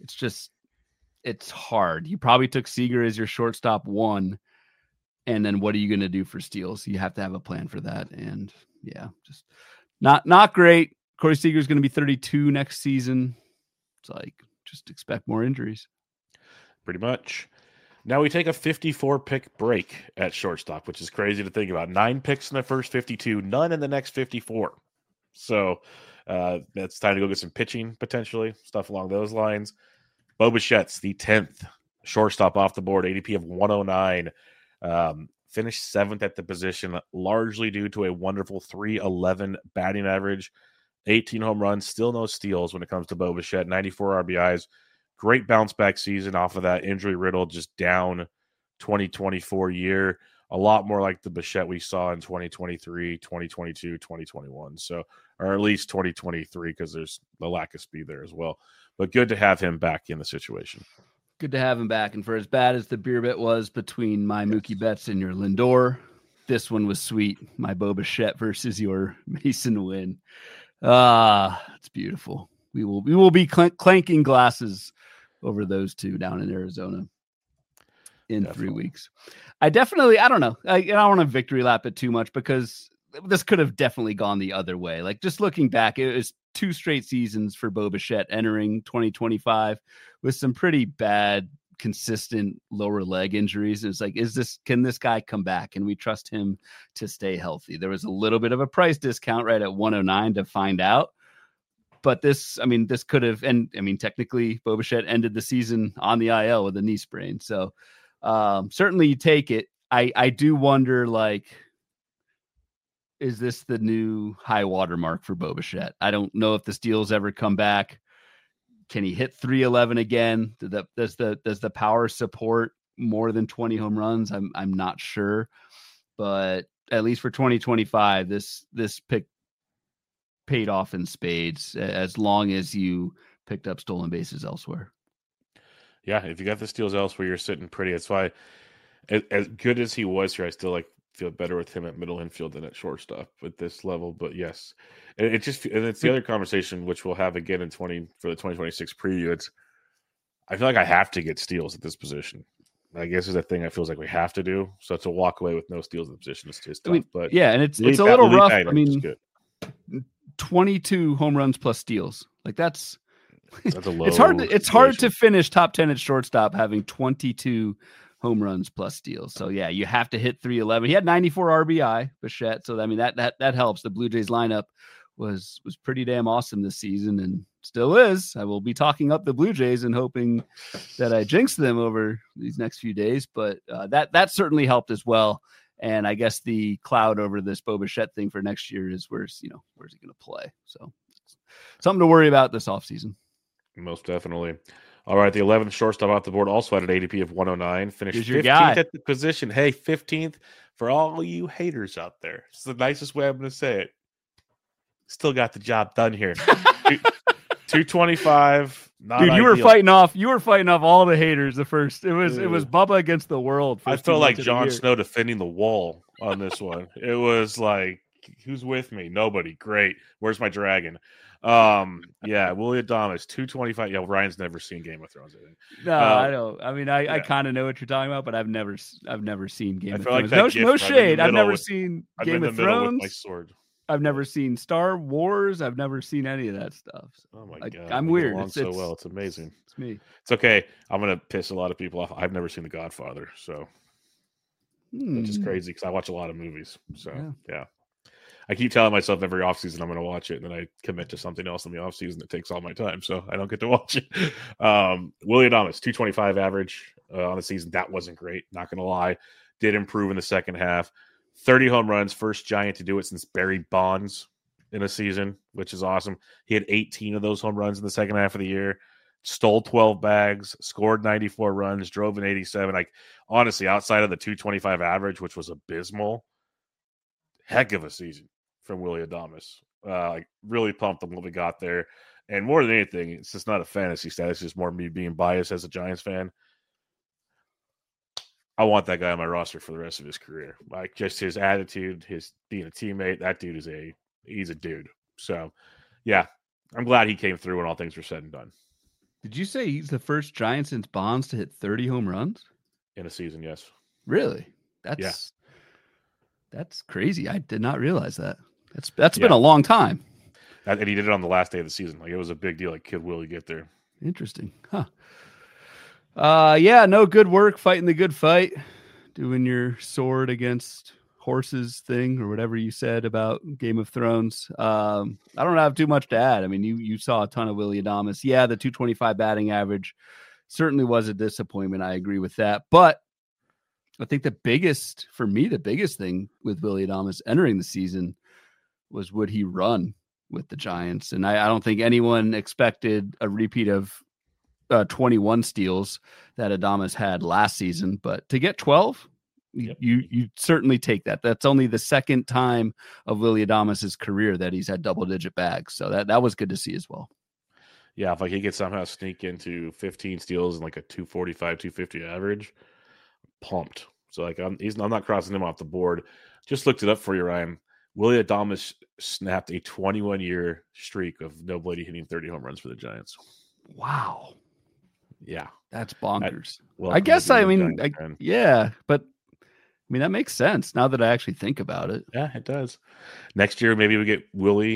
It's hard. You probably took Seager as your shortstop 1. And then what are you going to do for steals? You have to have a plan for that. And yeah, just not great. Corey Seager is going to be 32 next season. It's like, just expect more injuries. Pretty much. Now we take a 54 pick break at shortstop, which is crazy to think about. 9 picks in the first 52, none in the next 54. So it's time to go get some pitching, potentially, stuff along those lines. Bo Bichette's the 10th shortstop off the board, ADP of 109. Finished 7th at the position, largely due to a wonderful 311 batting average, 18 home runs, still no steals when it comes to Bo Bichette, 94 RBIs. Great bounce back season off of that injury riddled, just down 2024 year. A lot more like the Bichette we saw in 2023, 2022, 2021. So, or at least 2023, because there's the lack of speed there as well. But good to have him back in the situation. Good to have him back. And for as bad as the beer bet was between my Mookie Betts and your Lindor, this one was sweet. My Bo Bichette versus your Mason Wynn. It's beautiful. We will be clanking glasses over those 2 down in Arizona in 3 weeks. I don't know. I don't want to victory lap it too much because this could have definitely gone the other way. Like, just looking back, it was 2 straight seasons for Bo Bichette entering 2025 with some pretty bad, consistent lower leg injuries. And it's like, can this guy come back? Can we trust him to stay healthy? There was a little bit of a price discount right at 109 to find out. But this could have, and I mean, technically Bo Bichette ended the season on the IL with a knee sprain. So certainly you take it. I do wonder, like, is this the new high water mark for Bo Bichette? I don't know if the steals ever come back. Can he hit 311 again? Does the power support more than 20 home runs? I'm not sure, but at least for 2025, this pick paid off in spades, as long as you picked up stolen bases elsewhere. Yeah, if you got the steals elsewhere, you're sitting pretty. That's why, as good as he was here, I still feel better with him at middle infield than at shortstop at this level. But yes, and it's the other conversation which we'll have again for the 2026 preview. I feel like I have to get steals at this position. I guess is a thing I feels like we have to do. So to walk away with no steals in the position is tough. I mean, but yeah, and it's a little rough. I mean, good. 22 home runs plus steals, like that's a low. It's hard to finish top 10 at shortstop having 22 home runs plus steals. So yeah, you have to hit 311. He had 94 RBI, Bichette. So I mean that helps. The Blue Jays lineup was pretty damn awesome this season and still is. I will be talking up the Blue Jays and hoping that I jinx them over these next few days, but that certainly helped as well. And I guess the cloud over this Bo Bichette thing for next year is where's he going to play? So something to worry about this offseason. Most definitely. All right, the 11th shortstop off the board also had an ADP of 109. Finished 15th at the position. Hey, 15th for all you haters out there. It's the nicest way I'm going to say it. Still got the job done here. 225. Dude, you were fighting off all the haters. It was Bubba against the world. I felt like Jon Snow defending the wall on this one. It was like, who's with me? Nobody. Great. Where's my dragon? Yeah, Willy Adames, 225. Yeah, Ryan's never seen Game of Thrones. I think. No, I don't. I mean, I kind of know what you're talking about, but I've never seen Game of Thrones. Like no shade. I've never seen Game of Thrones. With my sword. I've never seen Star Wars. I've never seen any of that stuff. So, oh my god, I'm weird. It's well. It's amazing. It's me. It's okay. I'm gonna piss a lot of people off. I've never seen The Godfather, so which is crazy because I watch a lot of movies. So yeah. I keep telling myself every offseason I'm going to watch it, and then I commit to something else in the offseason that takes all my time, so I don't get to watch it. Willy Adames, 225 average on the season. That wasn't great, not going to lie. Did improve in the second half. 30 home runs, first Giant to do it since Barry Bonds in a season, which is awesome. He had 18 of those home runs in the second half of the year. Stole 12 bags, scored 94 runs, drove an 87. Like, honestly, outside of the 225 average, which was abysmal, heck of a season from Willy Adames. Like, really pumped on what we got there. And more than anything, it's just not a fantasy stat. It's just more me being biased as a Giants fan. I want that guy on my roster for the rest of his career. Like, just his attitude, his being a teammate. That dude he's a dude. So, yeah, I'm glad he came through when all things were said and done. Did you say he's the first Giant since Bonds to hit 30 home runs in a season? Yes. Really? That's crazy. I did not realize that. That's been a long time. And he did it on the last day of the season. Like, it was a big deal. Like, could Willie get there? Interesting. Huh. Yeah, no, good work fighting the good fight, doing your sword against horses thing or whatever you said about Game of Thrones. I don't have too much to add. I mean, you saw a ton of Willy Adames. Yeah, the 225 batting average certainly was a disappointment. I agree with that. But I think the biggest thing with Willy Adames entering the season was, would he run with the Giants? And I don't think anyone expected a repeat of 21 steals that Adames had last season, but to get 12, yep. you certainly take that. That's only the second time of Willy Adames' career that he's had double-digit bags, so that was good to see as well. Yeah, if like he could somehow sneak into 15 steals and like a 245, 250 average, pumped. So like I'm not crossing him off the board. Just looked it up for you, Ryan. Willy Adames snapped a 21-year streak of nobody hitting 30 home runs for the Giants. Wow. Yeah, that's bonkers. I guess but I mean that makes sense now that I actually think about it. Yeah, it does. Next year, maybe we get Willie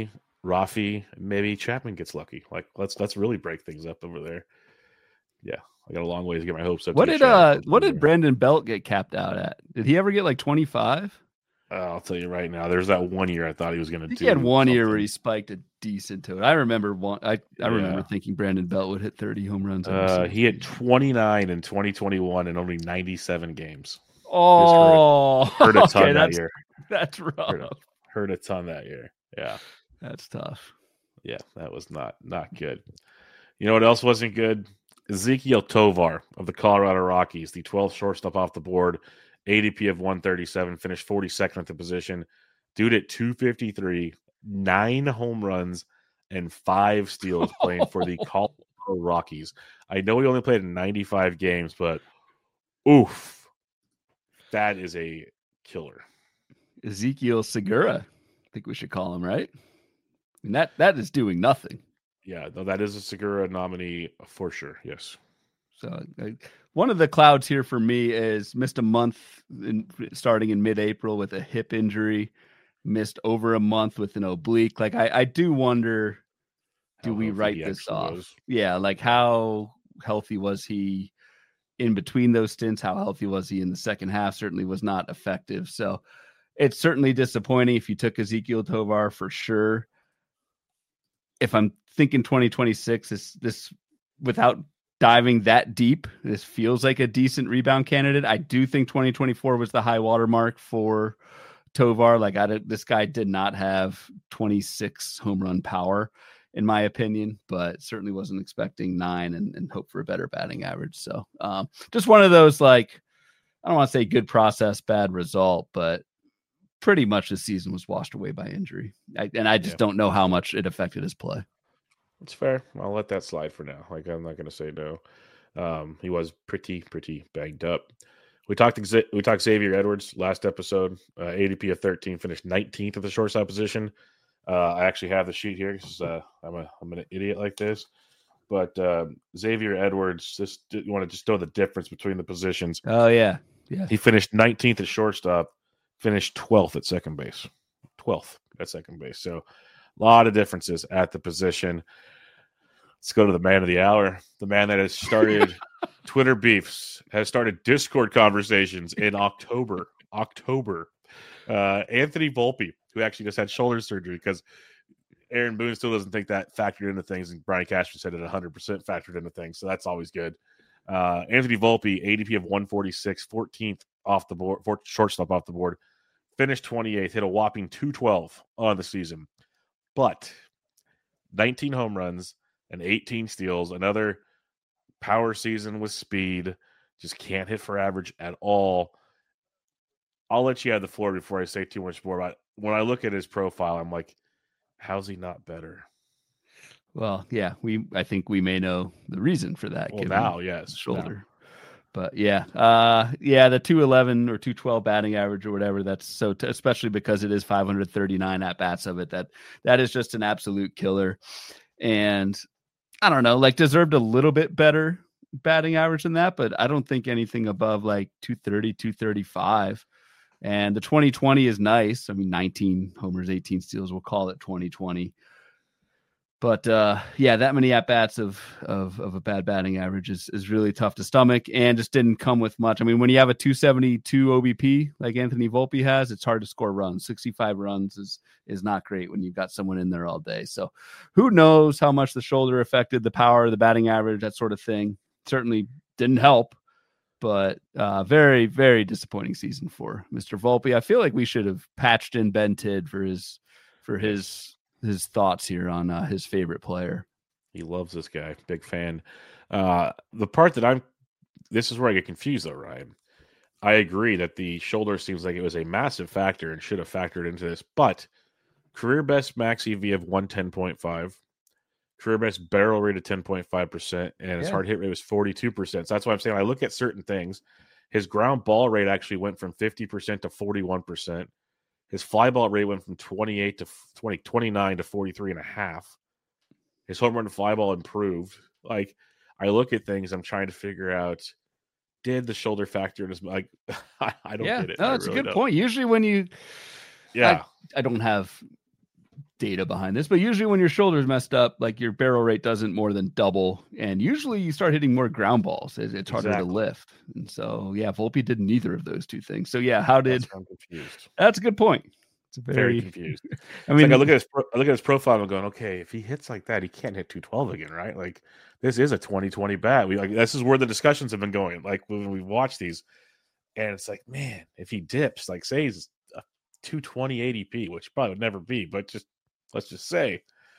Rafi, maybe Chapman gets lucky. Like let's really break things up over there. Yeah, I got a long way to get my hopes up. What did Brandon Belt get capped out at? Did he ever get like 25? I'll tell you right now. There's that 1 year I thought he was going to do. He had 1 year where he spiked a decent to it. I remember I remember thinking Brandon Belt would hit 30 home runs. He hit 29 in 2021 in only 97 games. Oh, hurt a ton that year. That's rough. Hurt a ton that year. Yeah, that's tough. Yeah, that was not good. You know what else wasn't good? Ezequiel Tovar of the Colorado Rockies, the 12th shortstop off the board, ADP of 137, finished 42nd at the position. Dude at 253, 9 home runs, and 5 steals playing for the Colorado Rockies. I know he only played in 95 games, but oof, that is a killer. Ezequiel Segura, I think we should call him, right? And that is doing nothing. Yeah, no, that is a Segura nominee for sure. Yes. So one of the clouds here for me is missed a month starting in mid-April with a hip injury, missed over a month with an oblique. Like I do wonder, do we write this off? Yeah, like how healthy was he in between those stints? How healthy was he in the second half? Certainly was not effective. So it's certainly disappointing if you took Ezequiel Tovar for sure. If I'm thinking 2026, this without diving that deep, this feels like a decent rebound candidate. I do think 2024 was the high water mark for Tovar. Like this guy did not have 26 home run power, in my opinion, but certainly wasn't expecting 9 and hope for a better batting average. So just one of those, like, I don't want to say good process, bad result, but pretty much the season was washed away by injury. I just don't know how much it affected his play. It's fair. I'll let that slide for now. Like, I'm not going to say no. He was pretty banged up. We talked Xavier Edwards last episode. ADP of 13, finished 19th at the shortstop position. I actually have the sheet here because I'm an idiot like this. But Xavier Edwards, you want to just know the difference between the positions. Oh yeah. He finished 19th at shortstop, finished 12th at second base. 12th at second base. So a lot of differences at the position. Let's go to the man of the hour. The man that has started Twitter beefs, has started Discord conversations in October. Anthony Volpe, who actually just had shoulder surgery because Aaron Boone still doesn't think that factored into things, and Brian Cashman said it 100% factored into things, so that's always good. Anthony Volpe, ADP of 146, 14th off the board, shortstop off the board, finished 28th, hit a whopping 212 on the season, but 19 home runs and 18 steals, another power season with speed, just can't hit for average at all. I'll let you have the floor before I say too much more about it. When I look at his profile, I'm like, how's he not better? Well, yeah, I think we may know the reason for that. Well, now, yes. Shoulder. Now. But yeah, the 211 or 212 batting average or whatever, that's so, especially because it is 539 at bats of it, that is just an absolute killer. And I don't know, like deserved a little bit better batting average than that, but I don't think anything above like 230, 235. And the 2020 is nice. I mean, 19 homers, 18 steals, we'll call it 2020. But that many at-bats of a bad batting average is really tough to stomach and just didn't come with much. I mean, when you have a 272 OBP like Anthony Volpe has, it's hard to score runs. 65 runs is not great when you've got someone in there all day. So who knows how much the shoulder affected the power, the batting average, that sort of thing. Certainly didn't help, but very, very disappointing season for Mr. Volpe. I feel like we should have patched in Ben Tidd for his thoughts here on his favorite player. He loves this guy. Big fan. The part that this is where I get confused though, Ryan. I agree that the shoulder seems like it was a massive factor and should have factored into this, but career best max EV of 110.5, career best barrel rate of 10.5%, and his hard hit rate was 42%. So that's why I'm saying I look at certain things. His ground ball rate actually went from 50% to 41%. His fly ball rate went from 29 to 43.5. His home run to fly ball improved. Like, I look at things, I'm trying to figure out, did the shoulder factor in his, like, I don't get it. No, it's a good point. Usually when you, I don't have data behind this, but usually when your shoulder's messed up, like your barrel rate doesn't more than double, and usually you start hitting more ground balls. It's harder to lift, and so Volpe did neither of those two things. So how did? I'm confused. That's a good point. It's very confused. I mean, I look at his profile and I'm going, okay, if he hits like that, he can't hit 212 again, right? Like this is a 2020 bat. This is where the discussions have been going. Like when we watch these, and it's like, man, if he dips, like say he's a 220 ADP, which probably would never be, but let's just say,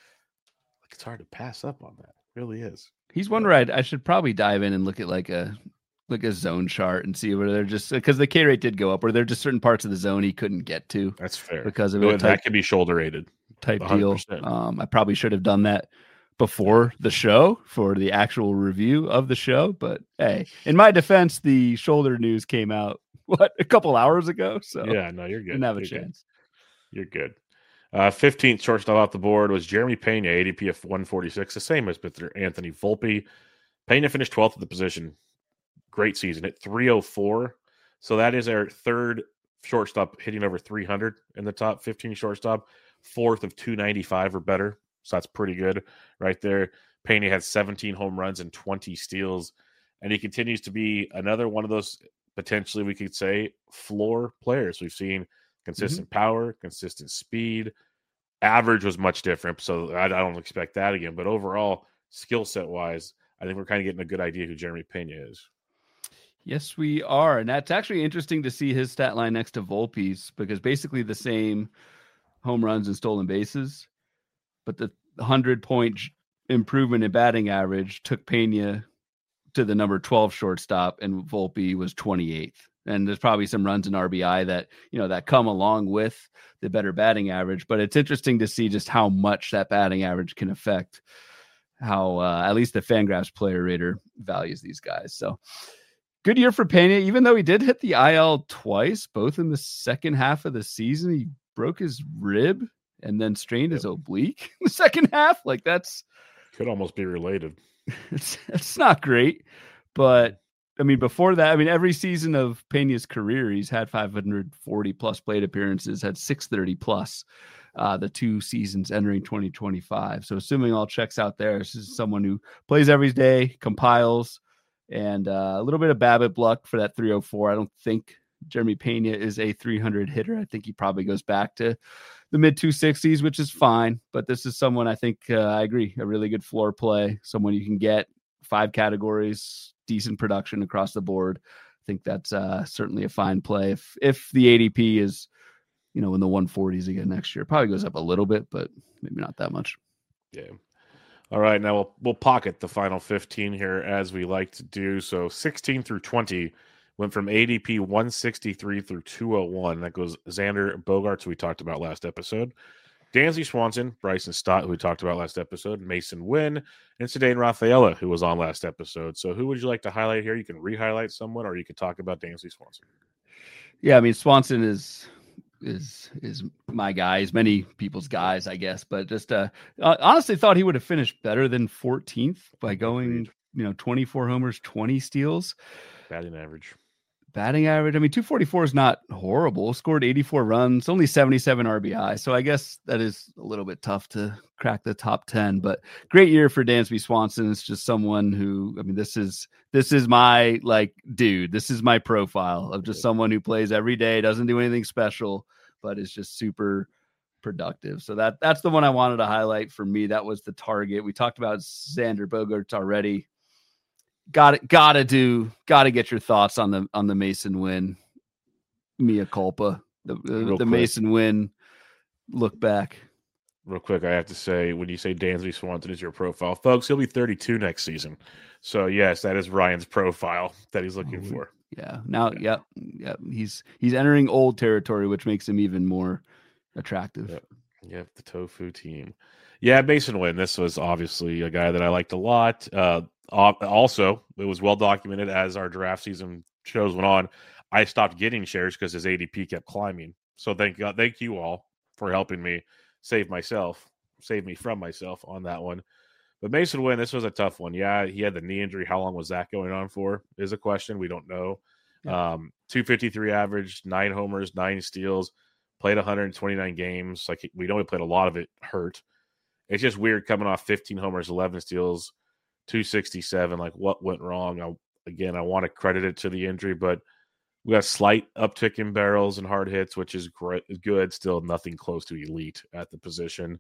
like it's hard to pass up on that. It really is. He's one where I should probably dive in and look at like a zone chart and see where they're just because the K rate did go up, or they're just certain parts of the zone he couldn't get to. That's fair because of it. That could be shoulder rated type 100%. Deal. I probably should have done that before the show for the actual review of the show. But hey, in my defense, the shoulder news came out a couple hours ago. So yeah, no, you're good. Didn't have a chance. You're good. 15th shortstop off the board was Jeremy Pena, ADP of 146, the same as Anthony Volpe. Pena finished 12th at the position. Great season at 304. So that is our third shortstop hitting over 300 in the top 15 shortstop, fourth of 295 or better. So that's pretty good right there. Pena had 17 home runs and 20 steals, and he continues to be another one of those potentially we could say floor players. We've seen consistent power, consistent speed. Average was much different, so I don't expect that again. But overall, skill set wise, I think we're kind of getting a good idea who Jeremy Pena is. Yes, we are. And that's actually interesting to see his stat line next to Volpe's, because basically the same home runs and stolen bases, but the 100-point improvement in batting average took Pena to the number 12 shortstop, and Volpe was 28th. And there's probably some runs in RBI that, that come along with the better batting average. But it's interesting to see just how much that batting average can affect how at least the Fangraphs player rater values these guys. So good year for Pena, even though he did hit the IL twice, both in the second half of the season. He broke his rib and then strained his oblique in the second half. Like that's could almost be related. It's not great, but I mean, before that, every season of Pena's career, he's had 540 plus plate appearances, had 630 plus the 2 seasons entering 2025. So assuming all checks out there, this is someone who plays every day, compiles, and a little bit of BABIP luck for that 304. I don't think Jeremy Pena is a 300 hitter. I think he probably goes back to the mid 260s, which is fine. But this is someone I think I agree, a really good floor play, someone you can get 5 categories, decent production across the board. I think that's certainly a fine play. If the ADP is, in the 140s again next year, it probably goes up a little bit, but maybe not that much. Yeah. All right. Now we'll pocket the final 15 here as we like to do. So 16 through 20 went from ADP 163 through 201. That goes Xander Bogaerts, who we talked about last episode, Dansby Swanson, Bryson Stott, who we talked about last episode, Mason Wynn, and Ceddanne Rafaela, who was on last episode. So who would you like to highlight here? You can re-highlight someone, or you could talk about Dansby Swanson. Yeah, Swanson is my guy. He's many people's guys, I guess. But just honestly thought he would have finished better than 14th by going, 24 homers, 20 steals. Batting average. 244 is not horrible. Scored 84 runs, only 77 RBI. So I guess that is a little bit tough to crack the top 10, but great year for Dansby Swanson. It's just someone who, this is my dude, this is my profile of just someone who plays every day, doesn't do anything special, but is just super productive. So that's the one I wanted to highlight for me. That was the target. We talked about Xander Bogaerts already. Got to get your thoughts on the Mason Wynn mea culpa, the Mason Wynn look back. Real quick, I have to say, when you say Dansby Swanson is your profile, folks, he'll be 32 next season. So yes, that is Ryan's profile that he's looking for. Yeah. Now, yeah. He's entering old territory, which makes him even more attractive. Yep, the tofu team. Yeah, Mason Wynn. This was obviously a guy that I liked a lot. Also, it was well documented as our draft season shows went on. I stopped getting shares because his ADP kept climbing. So thank you all for helping me save me from myself on that one. But Mason Wynn, this was a tough one. Yeah, he had the knee injury. How long was that going on for? Is a question. We don't know. 253 average, 9 homers, 9 steals. played 129 games. Like, we know he played a lot of it hurt. It's just weird coming off 15 homers, 11 steals, 267. Like, what went wrong? I want to credit it to the injury, but we got a slight uptick in barrels and hard hits, which is good. Still nothing close to elite at the position.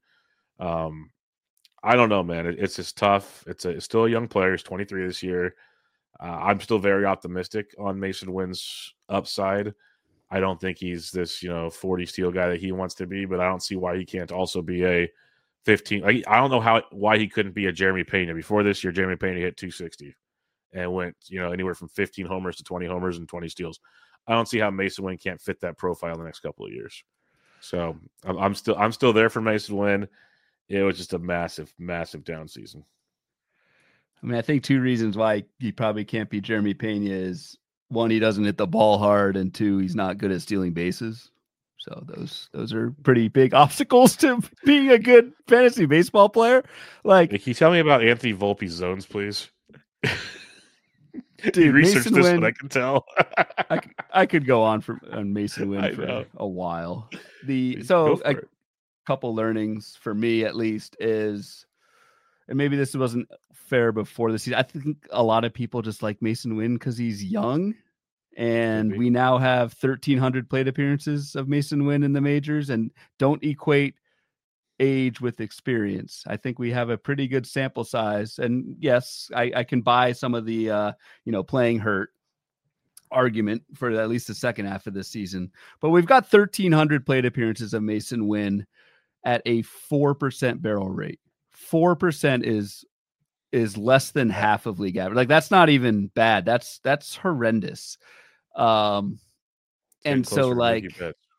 I don't know, man. It's just tough. It's still a young player. He's 23 this year. I'm still very optimistic on Mason Wynn's upside. I don't think he's this 40 steal guy that he wants to be, but I don't see why he can't also be a 15. I don't know why he couldn't be a Jeremy Pena. Before this year, Jeremy Pena hit 260 and went anywhere from 15 homers to 20 homers and 20 steals. I don't see how Mason Wynn can't fit that profile in the next couple of years. So I'm still there for Mason Wynn. It was just a massive, massive down season. I mean, I think two reasons why he probably can't be Jeremy Pena is, one, he doesn't hit the ball hard, and two, he's not good at stealing bases. So those are pretty big obstacles to being a good fantasy baseball player. Like, can you tell me about Anthony Volpe's zones, please? Dude, you researched Mason this Wynn, one, I can tell. I could go on Mason Wynn for a while. A couple learnings for me, at least, is, and maybe this wasn't fair before the season, I think a lot of people just like Mason Wynn because he's young, and we now have 1,300 plate appearances of Mason Wynn in the majors, and don't equate age with experience. I think we have a pretty good sample size, and yes, I can buy some of the playing hurt argument for at least the second half of this season, but we've got 1,300 plate appearances of Mason Wynn at a 4% barrel rate. 4% is less than half of league average. Like, that's not even bad. That's horrendous. And so, like,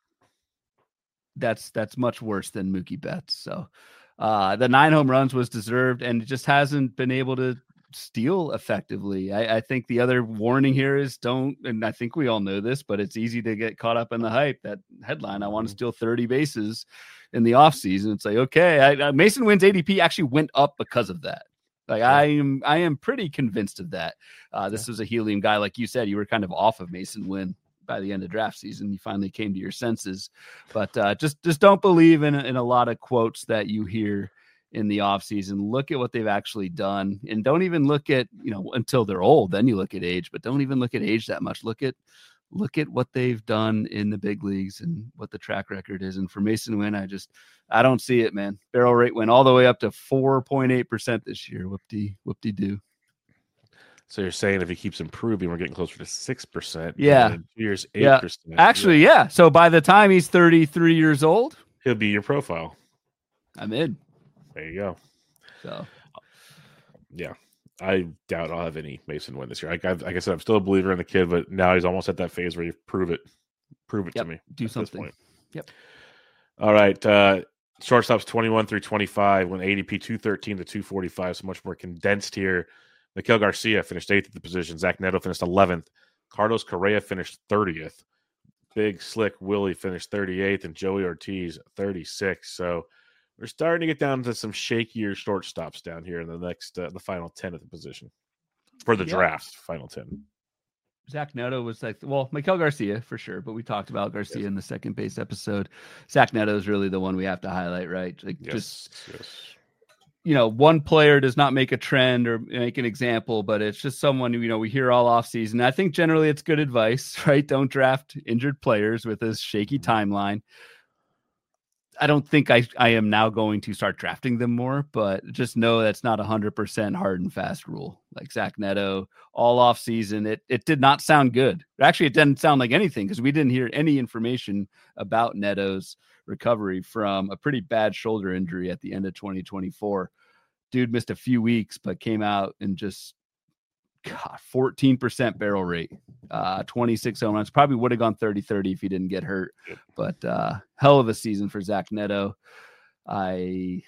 that's much worse than Mookie Betts. So the 9 home runs was deserved, and it just hasn't been able to steal effectively. I think the other warning here is don't, and I think we all know this, but it's easy to get caught up in the hype. That headline, I want to steal 30 bases in the offseason. It's like, okay, Mason Wynn's ADP actually went up because of that. Like, I am pretty convinced of that. This was a helium guy. Like you said, you were kind of off of Mason Wynn by the end of draft season. You finally came to your senses, but just don't believe in a lot of quotes that you hear in the offseason. Look at what they've actually done, and don't even look at, until they're old. Then you look at age, but don't even look at age that much. Look at what they've done in the big leagues and what the track record is. And for Mason Wynn, I don't see it, man. Barrel rate went all the way up to 4.8% this year. Whoop-de-doo. So you're saying if he keeps improving, we're getting closer to 6%. Yeah. 2 years, 8%. Actually, yeah. So by the time he's 33 years old, he'll be your profile. I'm in. There you go. So, yeah, I doubt I'll have any Mason Wynn this year. Like I said, I'm still a believer in the kid, but now he's almost at that phase where you prove it to me. Do something. Yep. All right. Shortstops 21 through 25, when ADP 213 to 245, so much more condensed here. Miguel Garcia finished 8th at the position. Zach Neto finished 11th. Carlos Correa finished 30th. Big Slick Willie finished 38th, and Joey Ortiz 36th. So we're starting to get down to some shakier shortstops down here in the next, the final 10 at the position for the draft. Final 10. Zach Neto was like, well, Miguel Garcia for sure, but we talked about Garcia in the second base episode. Zach Neto is really the one we have to highlight, right? Like, just one player does not make a trend or make an example, but it's just someone who, we hear all off season. I think generally it's good advice, right? Don't draft injured players with a shaky timeline. I don't think I am now going to start drafting them more, but just know that's not 100% hard and fast rule. Like Zach Neto, all off season, it did not sound good. Actually, it didn't sound like anything because we didn't hear any information about Neto's recovery from a pretty bad shoulder injury at the end of 2024. Dude missed a few weeks, but came out and just 14% barrel rate, 26 home runs. Probably would have gone 30-30 if he didn't get hurt. But hell of a season for Zach Neto. It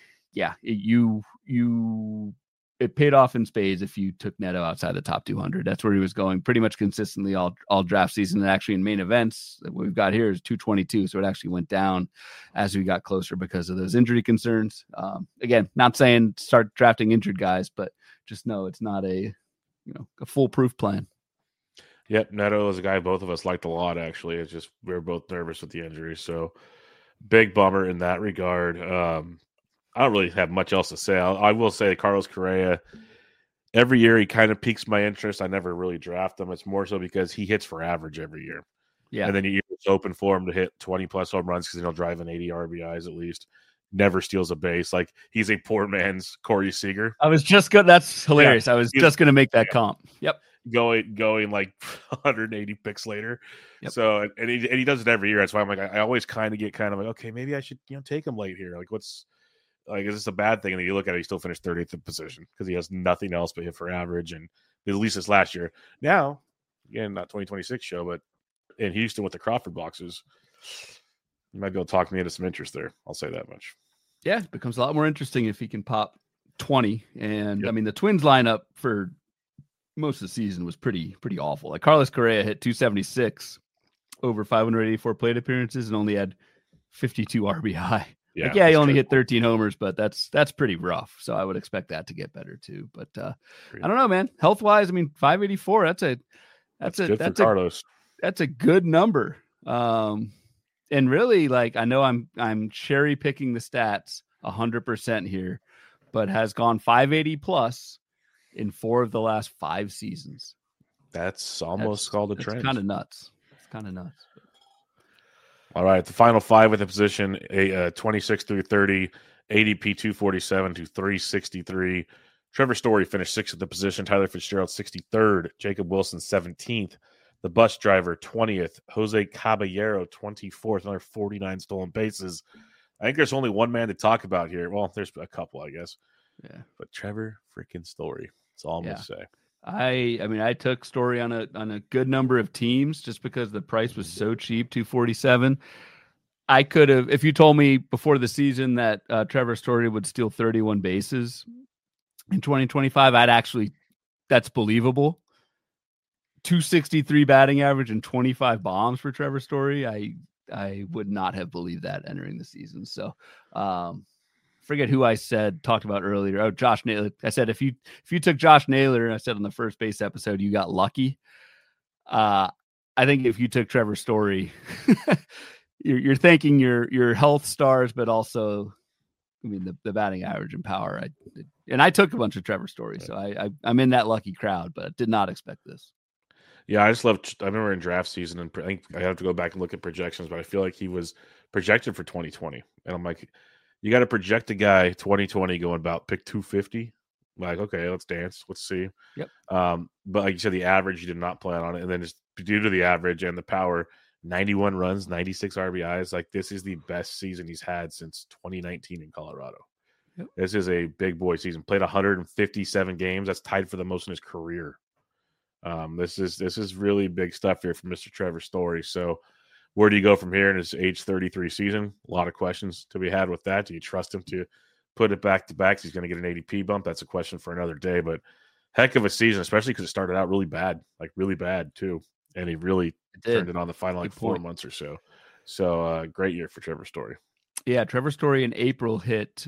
paid off in spades if you took Neto outside the top 200. That's where he was going pretty much consistently all draft season. And actually in main events, what we've got here is 222. So it actually went down as we got closer because of those injury concerns. Again, not saying start drafting injured guys, but just know it's not a foolproof plan. Yep. Neto is a guy both of us liked a lot, actually. It's just we were both nervous with the injury. So big bummer in that regard. I don't really have much else to say. I will say Carlos Correa, every year he kind of piques my interest. I never really draft him. It's more so because he hits for average every year. Yeah. And then you're open for him to hit 20-plus home runs because he'll drive in 80 RBIs at least. Never steals a base. Like, he's a poor man's Corey Seager. I was just good. That's hilarious. Yeah, I was just going to make that comp. Yep. Going like 180 picks later. Yep. So, and he does it every year. That's why I'm like, I always kind of get like, okay, maybe I should, take him late here. Like, is this a bad thing? And then you look at it, he still finished 30th in position because he has nothing else but hit for average. And at least this last year. Now, again, not 2026 show, but in Houston with the Crawford boxes, you might be able to talk me into some interest there. I'll say that much. Yeah, it becomes a lot more interesting if he can pop 20. And I mean, the Twins lineup for most of the season was pretty awful. Like, Carlos Correa hit 276 over 584 plate appearances and only had 52 RBI. Yeah, he only hit 13 homers, but that's pretty rough. So I would expect that to get better too. But I don't know, man. Health wise, I mean, 584. That's Carlos. That's a good number. And really, like, I know I'm cherry picking the stats 100% here, but has gone 580 plus in 4 of the last 5 seasons. That's called a trend. It's kind of nuts. All right, the final 5 with the position, 26 through 30, ADP 247 to 363. Trevor Story finished 6th at the position. Tyler Fitzgerald 63rd. Jacob Wilson 17th. The bus driver 20th. Jose Caballero 24th. Another 49 stolen bases. I think there's only one man to talk about here. Well, there's a couple, I guess. Yeah, but Trevor freaking Story. That's all I'm gonna say. I mean, I took Story on a good number of teams just because the price was so cheap, 247. I could have, if you told me before the season that Trevor Story would steal 31 bases in 2025, that's believable. 263 batting average and 25 bombs for Trevor Story. I would not have believed that entering the season. So, forget who I talked about earlier. Oh, Josh Naylor. I said, if you took Josh Naylor, I said on the first base episode, you got lucky. I think if you took Trevor Story, you're thanking your health stars, but also, I mean, the batting average and power. I took a bunch of Trevor Story, so I'm in that lucky crowd, but did not expect this. Yeah, I remember in draft season, and I think I have to go back and look at projections, but I feel like he was projected for 2020. And I'm like, you got to project a guy 2020 going about pick 250. Like, okay, let's dance. Let's see. Yep. But like you said, the average, you did not plan on it. And then just due to the average and the power, 91 runs, 96 RBIs. Like, this is the best season he's had since 2019 in Colorado. Yep. This is a big boy season. Played 157 games. That's tied for the most in his career. This is really big stuff here from Mr. Trevor Story. So where do you go from here in his age 33 season? A lot of questions to be had with that. Do you trust him to put it back to back? He's going to get an ADP bump. That's a question for another day, but heck of a season, especially because it started out really bad too. And he really turned it on the final 4 months or so. So great year for Trevor Story. Yeah. Trevor Story in April hit,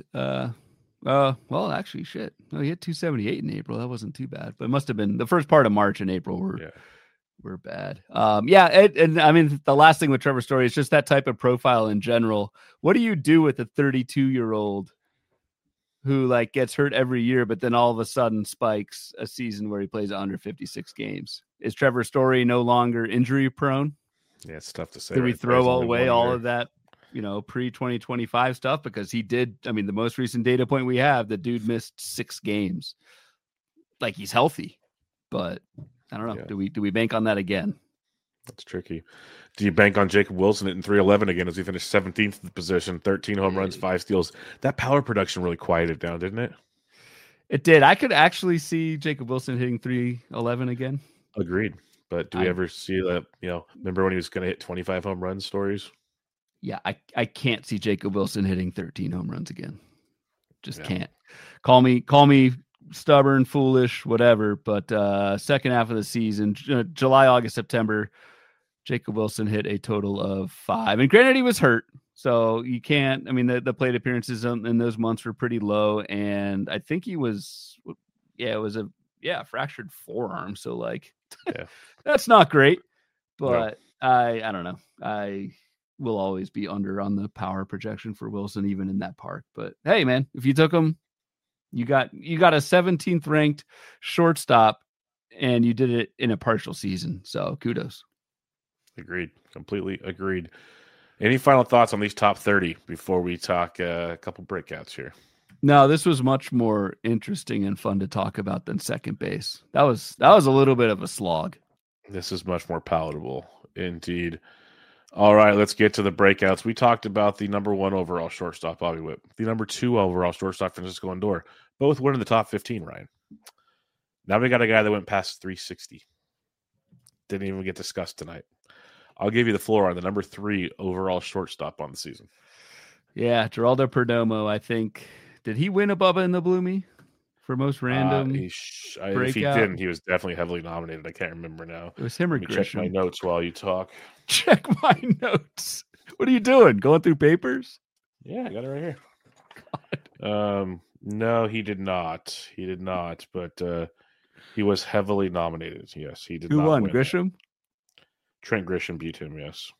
well, actually, shit. No, he hit 278 in April. That wasn't too bad, but it must have been the first part of March and April were bad. And I mean, the last thing with Trevor Story is just that type of profile in general. What do you do with a 32-year-old who like gets hurt every year, but then all of a sudden spikes a season where he plays 156 games? Is Trevor Story no longer injury prone? Yeah, it's tough to say. Did we throw away all of that? Pre-2025 stuff, because he did. I mean, the most recent data point we have, the dude missed 6 games. Like, he's healthy, but I don't know. Yeah. Do we bank on that again? That's tricky. Do you bank on Jacob Wilson hitting 311 again as he finished 17th in the position, 13 home runs, 5 steals? That power production really quieted down, didn't it? It did. I could actually see Jacob Wilson hitting 311 again. Agreed. But do we ever see that? Remember when he was going to hit 25 home run stories? Yeah, I can't see Jacob Wilson hitting 13 home runs again. Just can't. Call me stubborn, foolish, whatever. But second half of the season, July, August, September, Jacob Wilson hit a total of 5. And granted, he was hurt, so you can't. I mean, the plate appearances in those months were pretty low, and I think he was. Yeah, it was a fractured forearm. So like, that's not great. But no. I don't know. will always be under on the power projection for Wilson, even in that park. But hey, man, if you took him, you got a 17th ranked shortstop, and you did it in a partial season. So kudos. Agreed. Completely agreed. Any final thoughts on these top 30 before we talk a couple breakouts here? No, this was much more interesting and fun to talk about than second base. That was a little bit of a slog. This is much more palatable, indeed. All right, let's get to the breakouts. We talked about the number 1 overall shortstop, Bobby Witt, the number 2 overall shortstop, Francisco Lindor. Both went in the top 15, Ryan. Now we got a guy that went past 360. Didn't even get discussed tonight. I'll give you the floor on the number 3 overall shortstop on the season. Yeah, Geraldo Perdomo, I think. Did he win a Bubba in the Bloomie for most random? If he didn't, he was definitely heavily nominated. I can't remember now. It was him or Grisham. Check my notes while you talk. Check my notes. What are you doing? Going through papers? Yeah, I got it right here. God. No, he did not. He did not. But he was heavily nominated. Yes, he did. Who not won? Win Grisham? Trent Grisham beat him. Yes.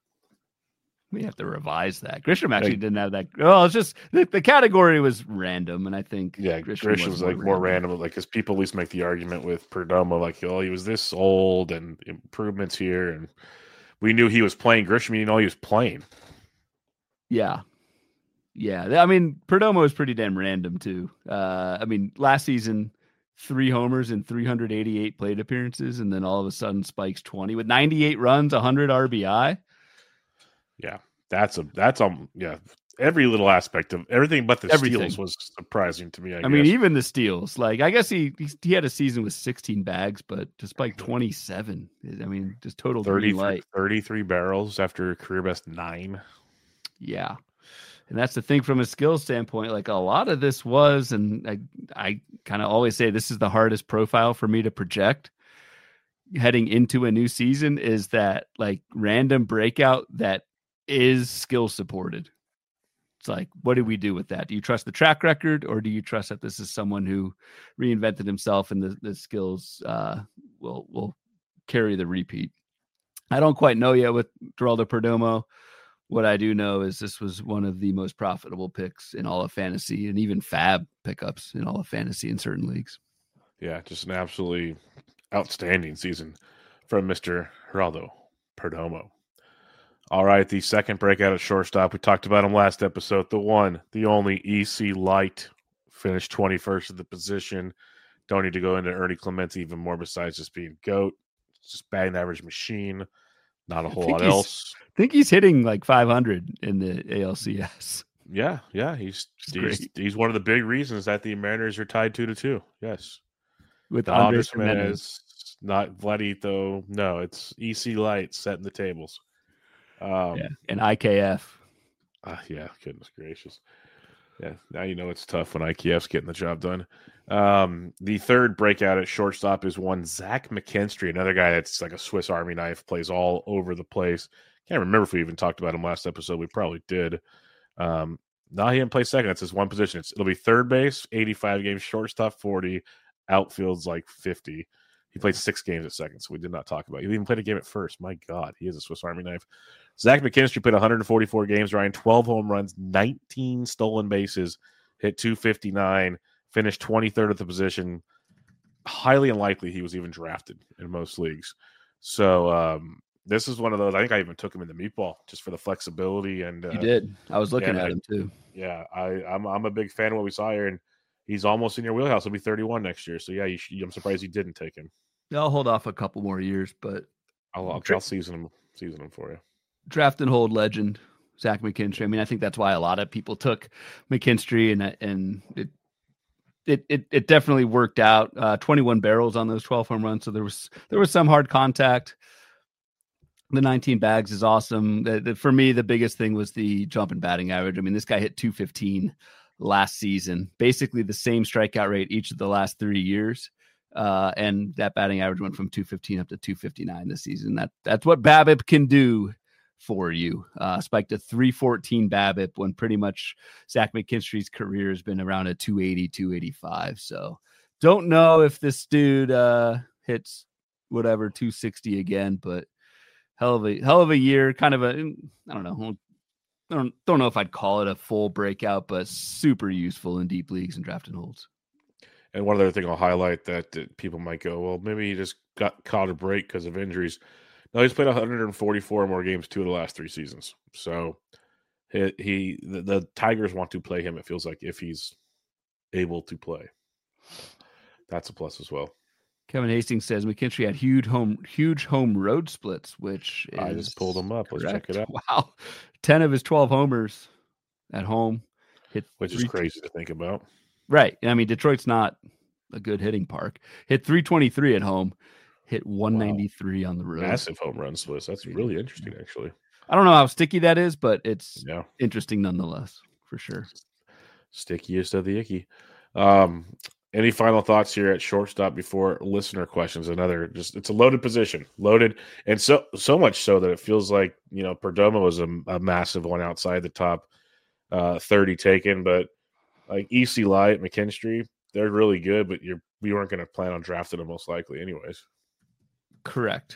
We have to revise that. Grisham actually didn't have that. Well, it's just the category was random, and I think Grisham was like more random, like because people at least make the argument with Perdomo, like, oh, he was this old and improvements here, and we knew he was playing. Grisham, he was playing. Yeah. I mean, Perdomo was pretty damn random too. I mean, last season, 3 homers and 388 plate appearances, and then all of a sudden spikes 20 with 98 runs, 100 RBI. Yeah, that's every little aspect of everything but the steals was surprising to me. I mean, even the steals. Like, I guess he had a season with 16 bags, but to spike 27, I mean, just total 33 barrels after a career best 9. Yeah. And that's the thing from a skill standpoint. Like, a lot of this was, and I kind of always say this is the hardest profile for me to project heading into a new season, is that like random breakout that is skill supported. It's like, what do we do with that? Do you trust the track record, or do you trust that this is someone who reinvented himself and the skills will carry the repeat? I don't quite know yet with Geraldo Perdomo. What I do know is this was one of the most profitable picks in all of fantasy, and even fab pickups in all of fantasy in certain leagues. Yeah, just an absolutely outstanding season from Mr. Geraldo Perdomo. All right, the second breakout at shortstop. We talked about him last episode. The one, the only EC Light, finished 21st at the position. Don't need to go into Ernie Clemente even more besides just being GOAT. It's just batting average machine. Not a whole lot else. I think he's hitting like 500 in the ALCS. Yeah. He's one of the big reasons that the Mariners are tied 2-2. Yes. With Andres Gimenez. Not Vladito. No, it's EC Light setting the tables. And IKF. Yeah, goodness gracious. Yeah, now you know it's tough when IKF's getting the job done. The third breakout at shortstop is one Zach McKinstry, another guy that's like a Swiss Army knife, plays all over the place. Can't remember if we even talked about him last episode. We probably did. No, he didn't play second. That's his one position. It'll be third base, 85 games, shortstop 40, outfield's like 50. He played 6 games at second, so we did not talk about it. He even played a game at first. My God, he is a Swiss Army knife. Zach McKinstry played 144 games, Ryan, 12 home runs, 19 stolen bases, hit 259, finished 23rd at the position. Highly unlikely he was even drafted in most leagues. So this is one of those. I think I even took him in the meatball just for the flexibility. And you did. I was looking at him too. Yeah, I'm a big fan of what we saw here, and he's almost in your wheelhouse. He'll be 31 next year. So yeah, I'm surprised you didn't take him. I'll hold off a couple more years, but I'll season him for you. Draft and hold legend Zach McKinstry. I mean, I think that's why a lot of people took McKinstry, and it definitely worked out. 21 barrels on those 12 home runs, so there was some hard contact. The 19 bags is awesome. For me, the biggest thing was the jump in batting average. I mean, this guy hit 215 last season, basically the same strikeout rate each of the last 3 years. And that batting average went from 215 up to 259 this season. That's what BABIP can do for you. Spiked to 314 BABIP when pretty much Zach McKinstry's career has been around a 280, 285. So don't know if this dude hits whatever 260 again, but hell of a year. Kind of a, I don't know. Don't know if I'd call it a full breakout, but super useful in deep leagues and drafting holds. And one other thing I'll highlight that people might go, well, maybe he just got caught a break because of injuries. No, he's played 144 more games 2 of the last 3 seasons. So the Tigers want to play him, it feels like, if he's able to play. That's a plus as well. Kevin Hastings says McKinstry had huge home road splits, which is I just pulled them up. Correct. Let's check it out. Wow. 10 of his 12 homers at home. Which is crazy to think about. Right. I mean, Detroit's not a good hitting park. Hit 323 at home, hit 193 on the road. Massive home run splits. That's really interesting, actually. I don't know how sticky that is, but it's interesting nonetheless, for sure. Stickiest of the icky. Any final thoughts here at shortstop before listener questions? It's a loaded position, and so much so that it feels like, Perdomo was a massive one outside the top 30 taken, but like EC Light, McKinstry, they're really good, but we weren't going to plan on drafting them most likely anyways. Correct.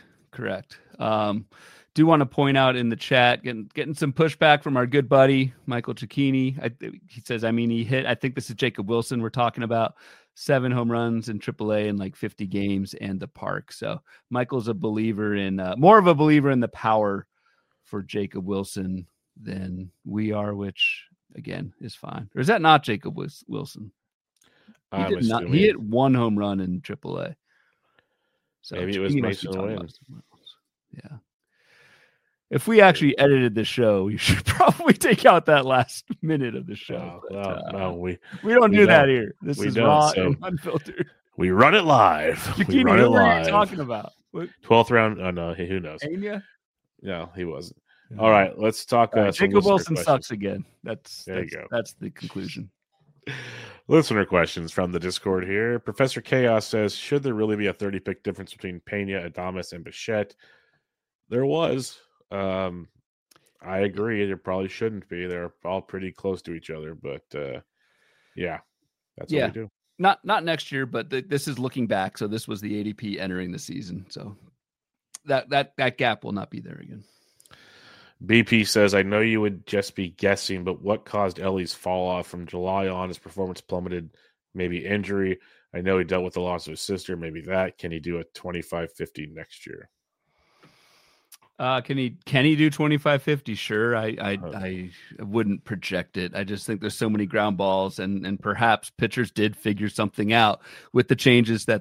Do want to point out in the chat, getting some pushback from our good buddy Michael Cicchini. He says, he hit, I think this is Jacob Wilson we're talking about, 7 home runs in AAA in like 50 games and the park. So Michael's more of a believer in the power for Jacob Wilson than we are, which again is fine. Or is that not Jacob Wilson? He hit 1 home run in AAA. So maybe it was Mason Wynn. Yeah. If we actually edited the show, we should probably take out that last minute of the show. No, we don't do that here. This is raw and unfiltered. We run it live. Bikini, what are you talking about? 12th round. Oh no, who knows? Anya? No, he wasn't. All right, let's talk. Jacob Wilson sucks again. That's the conclusion. Listener questions from the Discord here. Professor Chaos says, should there really be a 30-pick difference between Pena, Adames, and Bichette? There was. I agree. There probably shouldn't be. They're all pretty close to each other, but that's what we do. Not next year, but this is looking back. So this was the ADP entering the season. So that gap will not be there again. BP says, I know you would just be guessing, but what caused Ellie's fall off from July on? His performance plummeted, maybe injury. I know he dealt with the loss of his sister. Maybe that. Can he do a 25-50 next year? Can he do 25-50? Sure. I wouldn't project it. I just think there's so many ground balls and perhaps pitchers did figure something out with the changes that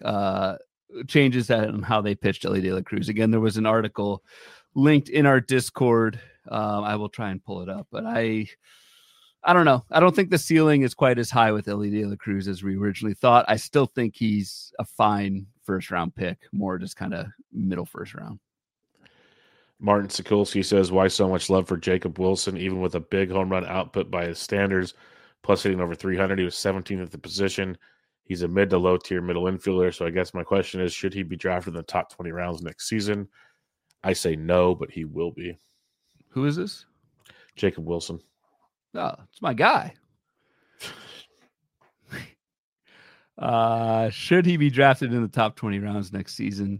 on how they pitched Elly De La Cruz. Again, there was an article linked in our Discord. I will try and pull it up, but I don't know. I don't think the ceiling is quite as high with Elly De La Cruz as we originally thought. I still think he's a fine first round pick, more just kind of middle first round. Martin Sikulski says, why so much love for Jacob Wilson, even with a big home run output by his standards, plus hitting over 300. He was 17th at the position. He's a mid to low tier middle infielder. So I guess my question is, should he be drafted in the top 20 rounds next season? I say no, but he will be. Who is this? Jacob Wilson. Oh, it's my guy. Should he be drafted in the top 20 rounds next season?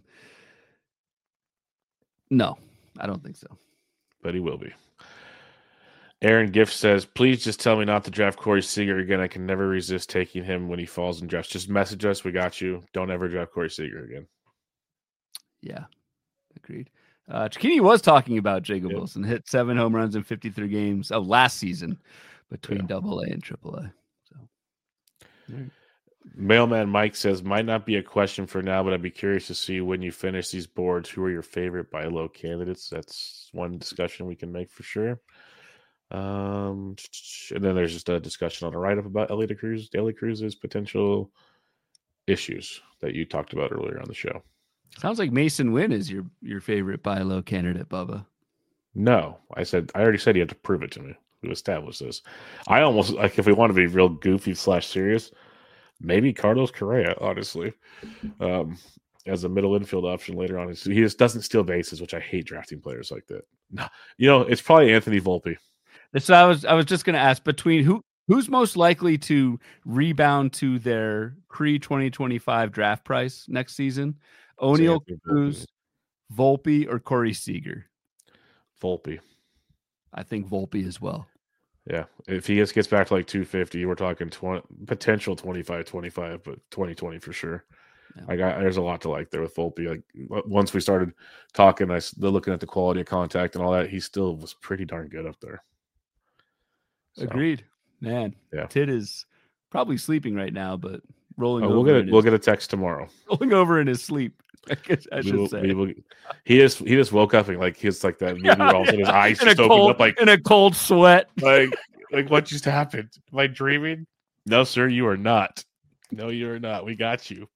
No, I don't think so. But he will be. Aaron Gift says, please just tell me not to draft Corey Seager again. I can never resist taking him when he falls in drafts. Just message us. We got you. Don't ever draft Corey Seager again. Yeah, agreed. Cicchini was talking about Jacob Wilson. Hit 7 home runs in 53 games of last season between AA and AAA. So, Mailman Mike says, might not be a question for now, but I'd be curious to see when you finish these boards, who are your favorite buy low candidates? That's one discussion we can make for sure. And then there's just a discussion on a write-up about Elly De Cruz's potential issues that you talked about earlier on the show. Sounds like Mason Wynn is your favorite buy low candidate, Bubba. No, I already said you had to prove it to me. We established this. I almost, like, if we want to be real goofy / serious, maybe Carlos Correa, honestly, as a middle infield option later on. He just doesn't steal bases, which I hate drafting players like that. No, it's probably Anthony Volpe. So I was just going to ask, between who's most likely to rebound to their pre-2025 draft price next season? Oneil Cruz, Volpe or Corey Seager? Volpe. I think Volpe as well. Yeah. If he gets back to like 250, we're talking potential 25-25, but 20-20 for sure. Yeah. There's a lot to like there with Volpe. Like once we started talking, looking at the quality of contact and all that, he still was pretty darn good up there. So, agreed, man. Yeah, Tid is probably sleeping right now, but rolling. We'll get a text tomorrow. Rolling over in his sleep. I guess I should say. He just woke up and like he's like that movie where all of a sudden his eyes just opened up like in a cold sweat. Like what just happened? Am I dreaming? No, sir, you are not. No, you are not. We got you.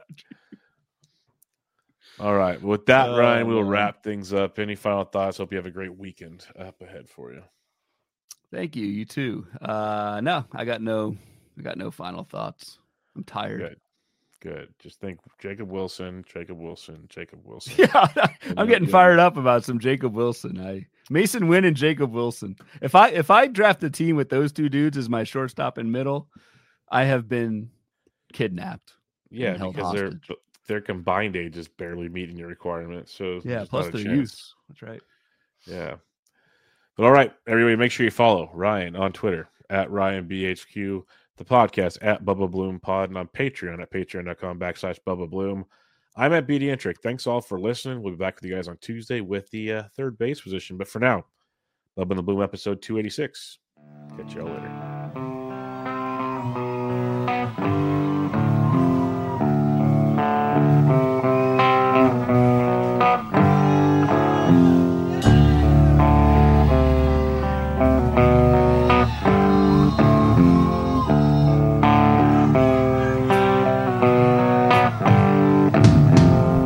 All right. With that, Ryan, we will wrap things up. Any final thoughts? Hope you have a great weekend up ahead for you. Thank you. You too. No, I got no final thoughts. I'm tired. Good. Just think Jacob Wilson. Yeah, I'm getting fired up about some Jacob Wilson. Mason Wynn and Jacob Wilson. If I draft a team with those two dudes as my shortstop and middle, I have been kidnapped. Yeah, because their combined age is barely meeting your requirements. So yeah, plus their youth. That's right. Yeah. But all right, everybody, make sure you follow Ryan on Twitter at RyanBHQ, the podcast at Bubba Bloom Pod, and on Patreon at patreon.com/Bubba Bloom. I'm at BD Intric. Thanks all for listening. We'll be back with you guys on Tuesday with the third base position. But for now, Bubba and the Bloom episode 286. Catch y'all later.